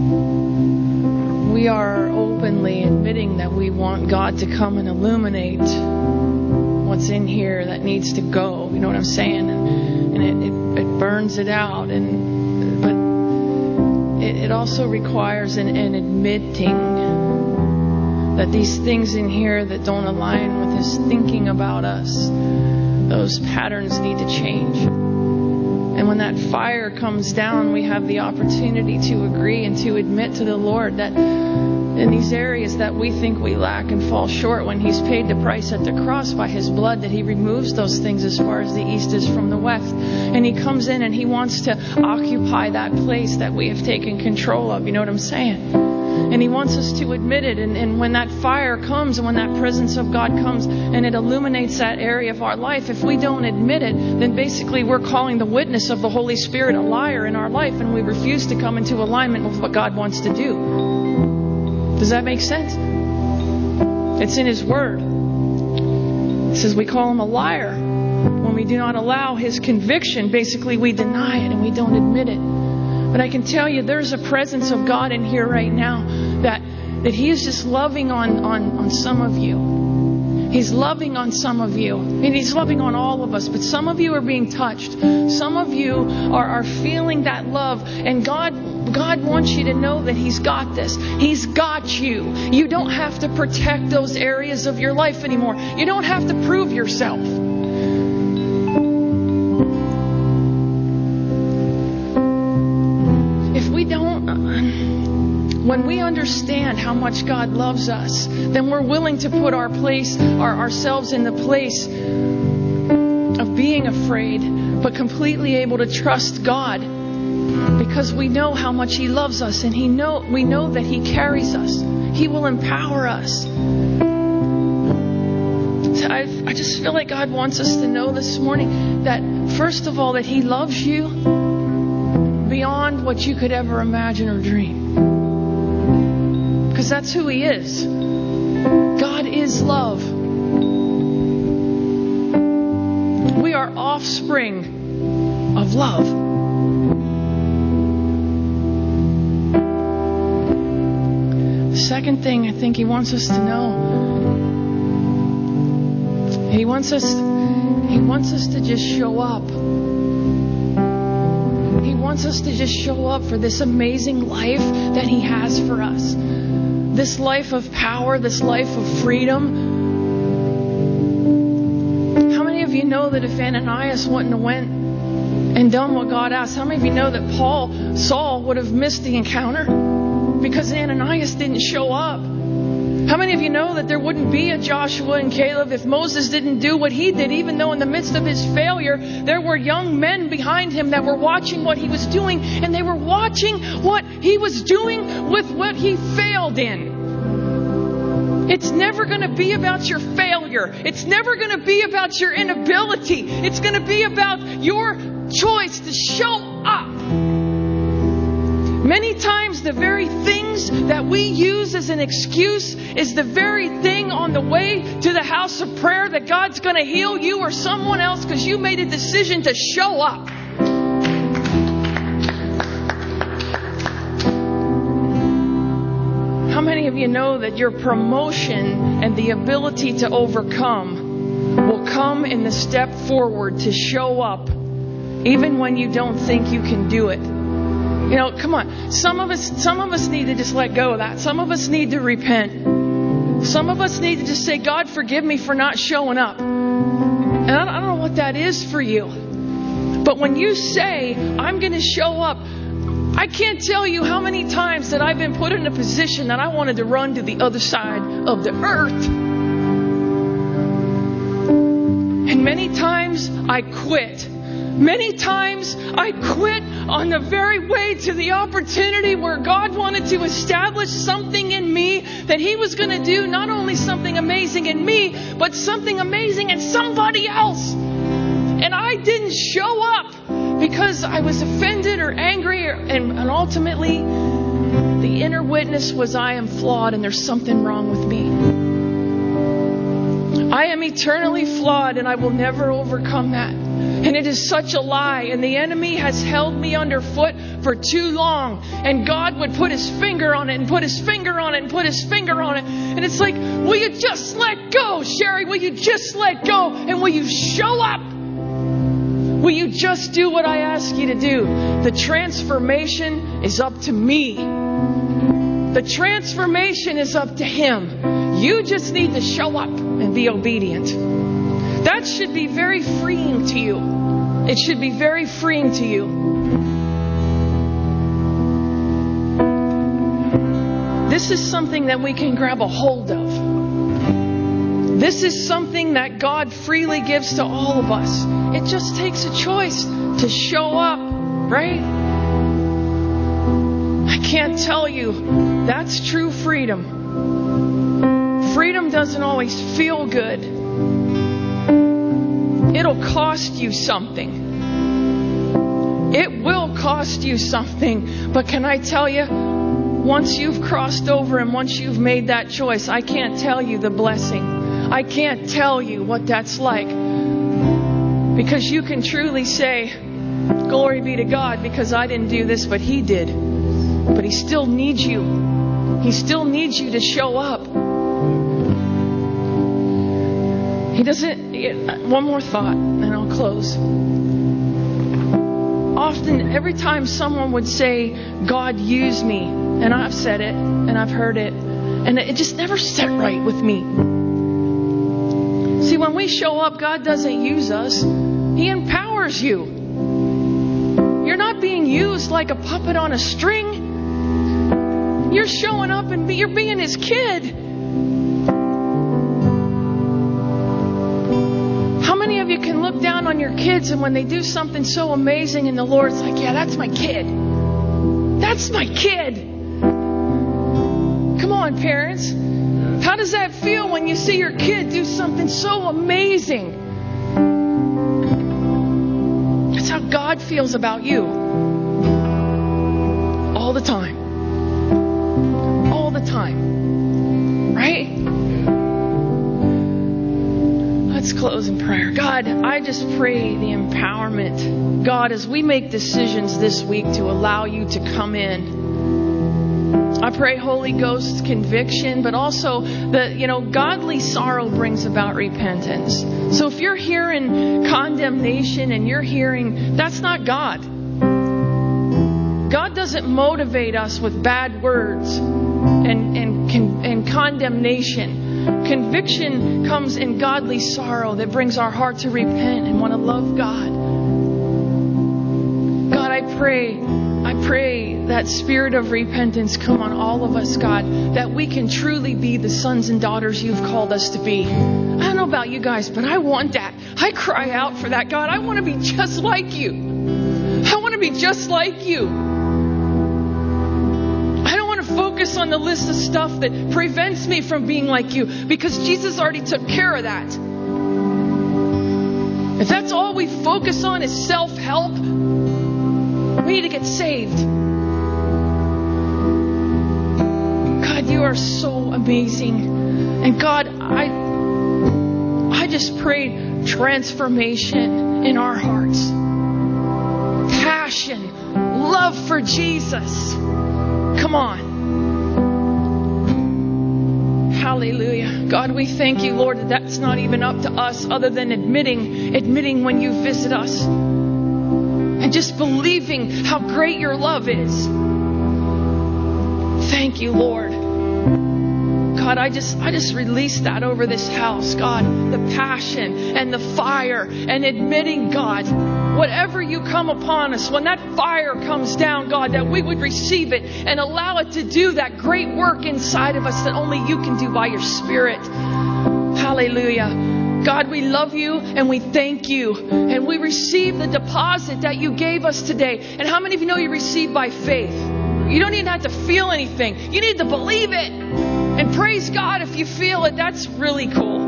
we are openly admitting that we want God to come and illuminate what's in here that needs to go. You know what I'm saying? And it burns it out. But it also requires an admitting that these things in here that don't align with His thinking about us, those patterns need to change. And when that fire comes down, we have the opportunity to agree and to admit to the Lord that in these areas that we think we lack and fall short, when He's paid the price at the cross by His blood, that He removes those things as far as the east is from the west. And He comes in and He wants to occupy that place that we have taken control of. You know what I'm saying? And He wants us to admit it. And when that fire comes and when that presence of God comes and it illuminates that area of our life, if we don't admit it, then basically we're calling the witness of the Holy Spirit a liar in our life, and we refuse to come into alignment with what God wants to do. Does that make sense? It's in His Word. It says we call Him a liar when we do not allow His conviction. Basically, we deny it and we don't admit it. But I can tell you there's a presence of God in here right now that He is just loving on some of you. He's loving on some of you. And He's loving on all of us. But some of you are being touched. Some of you are feeling that love. And God wants you to know that He's got this. He's got you. You don't have to protect those areas of your life anymore. You don't have to prove yourself. When we understand how much God loves us, then we're willing to put ourselves in the place of being afraid, but completely able to trust God, because we know how much He loves us, and we know that He carries us. He will empower us. I just feel like God wants us to know this morning that, first of all, that He loves you beyond what you could ever imagine or dream. Because that's who He is. God is love. We are offspring of love. The second thing I think He wants us to know, He wants us to just show up. He wants us to just show up for this amazing life that He has for us. This life of power, this life of freedom. How many of you know that if Ananias wouldn't have went and done what God asked, how many of you know that Saul would have missed the encounter because Ananias didn't show up? How many of you know that there wouldn't be a Joshua and Caleb if Moses didn't do what he did, even though in the midst of his failure, there were young men behind him that were watching what he was doing, and they were watching what he was doing with what he failed in. It's never going to be about your failure. It's never going to be about your inability. It's going to be about your choice to show up. Many times the very things that we use as an excuse is the very thing on the way to the house of prayer that God's going to heal you or someone else because you made a decision to show up. How many of you know that your promotion and the ability to overcome will come in the step forward to show up even when you don't think you can do it? You know, come on. Some of us need to just let go of that. Some of us need to repent. Some of us need to just say, God, forgive me for not showing up. And I don't know what that is for you. But when you say, I'm going to show up, I can't tell you how many times that I've been put in a position that I wanted to run to the other side of the earth. And many times I quit Many times I quit on the very way to the opportunity where God wanted to establish something in me that He was going to do, not only something amazing in me, but something amazing in somebody else. And I didn't show up because I was offended or angry, and ultimately the inner witness was, I am flawed and there's something wrong with me. I am eternally flawed and I will never overcome that. And it is such a lie. And the enemy has held me underfoot for too long. And God would put His finger on it and put His finger on it and put His finger on it. And it's like, will you just let go, Sherry? Will you just let go? And will you show up? Will you just do what I ask you to do? The transformation is up to me. The transformation is up to Him. You just need to show up and be obedient. That should be very freeing to you. It should be very freeing to you. This is something that we can grab a hold of. This is something that God freely gives to all of us. It just takes a choice to show up, right? I can't tell you, that's true freedom. Freedom doesn't always feel good. It'll cost you something. It will cost you something. But can I tell you, once you've crossed over and once you've made that choice, I can't tell you the blessing. I can't tell you what that's like. Because you can truly say, glory be to God, because I didn't do this, but He did. But He still needs you. He still needs you to show up. He doesn't... One more thought, and I'll close. Often, every time someone would say, God used me, and I've said it, and I've heard it, and it just never set right with me. See, when we show up, God doesn't use us. He empowers you. You're not being used like a puppet on a string. You're showing up and you're being His kid. How many of you can look down on your kids and when they do something so amazing and the Lord's like, yeah, that's my kid. That's my kid. Come on, parents. How does that feel when you see your kid do something so amazing? That's how God feels about you. All the time. All the time. Right? Let's close in prayer. God, I just pray the empowerment. God, as we make decisions this week to allow you to come in, I pray Holy Ghost conviction, but also that, godly sorrow brings about repentance. So if you're hearing condemnation and you're hearing, that's not God. God doesn't motivate us with bad words and condemnation. Conviction comes in godly sorrow that brings our heart to repent and want to love God. God, I pray that spirit of repentance come on all of us, God, that we can truly be the sons and daughters you've called us to be. I don't know about you guys, but I want that. I cry out for that, God. I want to be just like you. I want to be just like you. I don't want to focus on the list of stuff that prevents me from being like you, because Jesus already took care of that. If that's all we focus on is self-help, we need to get saved. God, you are so amazing. And God, I just pray transformation in our hearts. Passion, love for Jesus. Come on. Hallelujah. God, we thank you, Lord, that that's not even up to us other than admitting when you visit us. And just believing how great your love is. Thank you, Lord. God, I just release that over this house, God. The passion and the fire and admitting, God, whatever you come upon us, when that fire comes down, God, that we would receive it and allow it to do that great work inside of us that only you can do by your Spirit. Hallelujah. God, we love you and we thank you. And we receive the deposit that you gave us today. And how many of you know you receive by faith? You don't even have to feel anything. You need to believe it. And praise God if you feel it. That's really cool.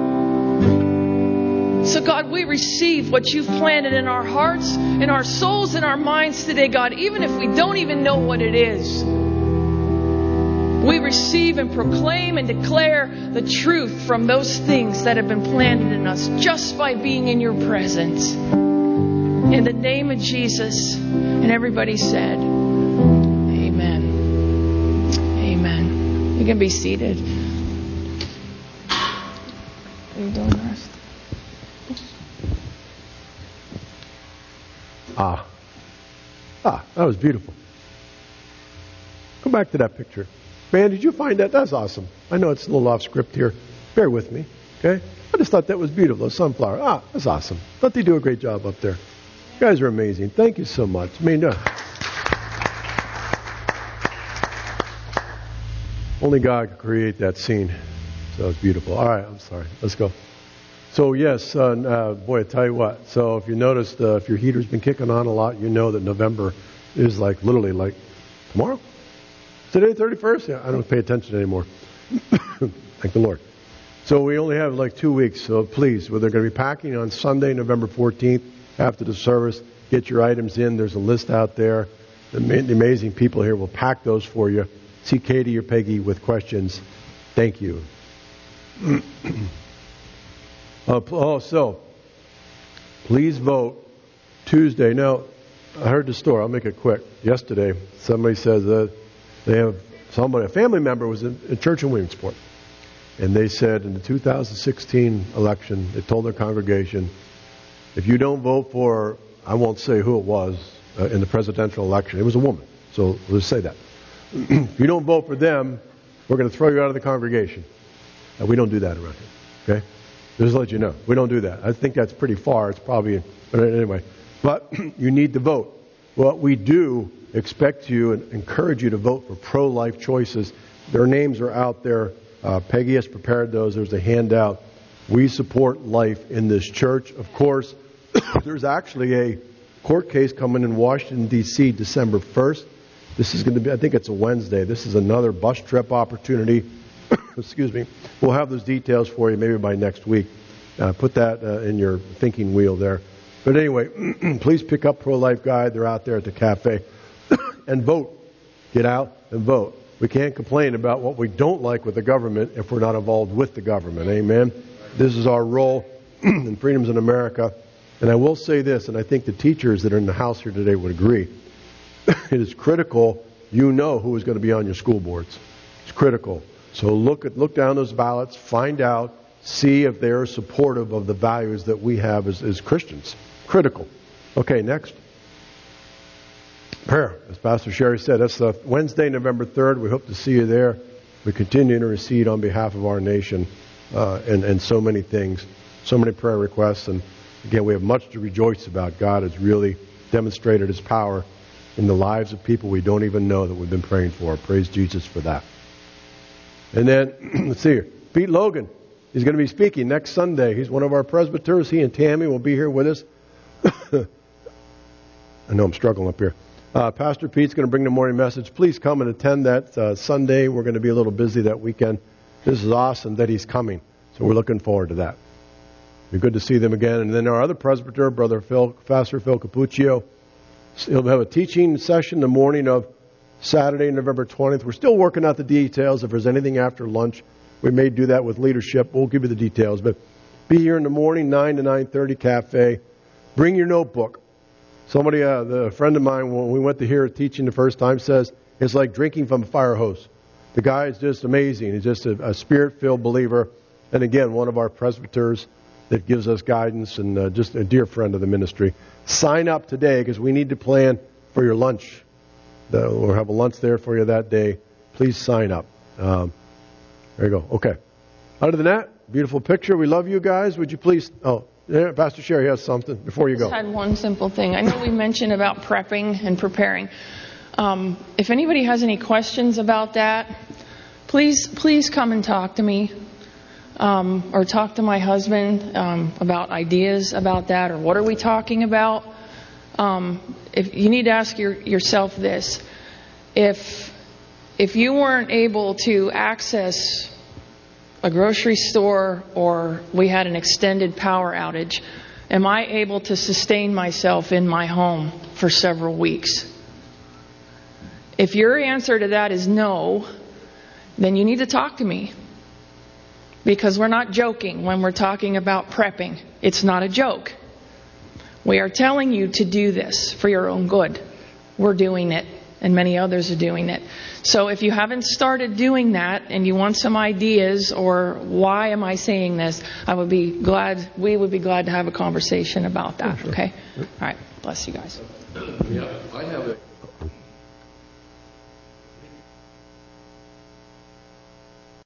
So God, we receive what you've planted in our hearts, in our souls, in our minds today, God, even if we don't even know what it is. We receive and proclaim and declare the truth from those things that have been planted in us just by being in your presence. In the name of Jesus. And everybody said, amen. Amen. You can be seated. Are you doing the rest? That was beautiful. Go back to that picture. Man, did you find that? That's awesome. I know it's a little off script here. Bear with me, okay? I just thought that was beautiful. A sunflower. That's awesome. Thought they do a great job up there. You guys are amazing. Thank you so much. I mean, only God could create that scene. So it's beautiful. All right, I'm sorry. Let's go. So yes, boy, I tell you what. So if you noticed, if your heater's been kicking on a lot, you know that November is like literally like tomorrow. Today, 31st? Yeah, I don't pay attention anymore. Thank the Lord. So we only have like 2 weeks. So please, we're going to be packing on Sunday, November 14th, after the service. Get your items in. There's a list out there. The amazing people here will pack those for you. See Katie or Peggy with questions. Thank you. So please vote Tuesday. Now, I heard the story. I'll make it quick. Yesterday, somebody says that a family member was in church in Williamsport. And they said in the 2016 election, they told their congregation, if you don't vote for, I won't say who it was, in the presidential election. It was a woman. So let's say that. If you don't vote for them, we're going to throw you out of the congregation. We don't do that around here. Okay? Just to let you know. We don't do that. I think that's pretty far. It's probably, but anyway. But you need to vote. What we do expect you and encourage you to vote for pro-life choices. Their names are out there. Peggy has prepared those. There's a handout. We support life in this church. Of course, there's actually a court case coming in Washington, D.C. December 1st. This is going to be, I think it's a Wednesday. This is another bus trip opportunity. Excuse me. We'll have those details for you maybe by next week. Put that in your thinking wheel there. But anyway, please pick up Pro-Life Guide. They're out there at the cafe. And vote. Get out and vote. We can't complain about what we don't like with the government if we're not involved with the government. Amen? This is our role in Freedoms in America. And I will say this, and I think the teachers that are in the house here today would agree. It is critical you know who is going to be on your school boards. It's critical. So look down those ballots, find out, see if they're supportive of the values that we have as Christians. Critical. Okay, next. Prayer. As Pastor Sherry said, that's Wednesday, November 3rd. We hope to see you there. We continue to intercede on behalf of our nation and so many things, so many prayer requests. And again, we have much to rejoice about. God has really demonstrated His power in the lives of people we don't even know that we've been praying for. Praise Jesus for that. And then, let's see here. Pete Logan. He's going to be speaking next Sunday. He's one of our presbyters. He and Tammy will be here with us. I know I'm struggling up here. Pastor Pete's going to bring the morning message. Please come and attend that Sunday. We're going to be a little busy that weekend. This is awesome that he's coming. So we're looking forward to that. It'll be good to see them again. And then our other presbyter, Pastor Phil Capuccio, he'll have a teaching session the morning of Saturday, November 20th. We're still working out the details. If there's anything after lunch, we may do that with leadership. We'll give you the details. But be here in the morning, 9 to 9:30 cafe. Bring your notebook. Somebody, a friend of mine, when we went to hear a teaching the first time, says it's like drinking from a fire hose. The guy is just amazing. He's just a spirit-filled believer. And again, one of our presbyters that gives us guidance and just a dear friend of the ministry. Sign up today because we need to plan for your lunch. We'll have a lunch there for you that day. Please sign up. There you go. Okay. Other than that, beautiful picture. We love you guys. Would you please... Yeah, Pastor Sherry has something before you go. I just had one simple thing. I know we mentioned about prepping and preparing. If anybody has any questions about that, please come and talk to me. or talk to my husband about ideas about that, or what are we talking about? If you need to ask yourself this: if you weren't able to access a grocery store, or we had an extended power outage, am I able to sustain myself in my home for several weeks? If your answer to that is no, then you need to talk to me. Because we're not joking when we're talking about prepping. It's not a joke. We are telling you to do this for your own good. We're doing it, and many others are doing it. So if you haven't started doing that and you want some ideas, or why am I saying this, we would be glad to have a conversation about that. Okay? All right. Bless you guys. Yeah, I have a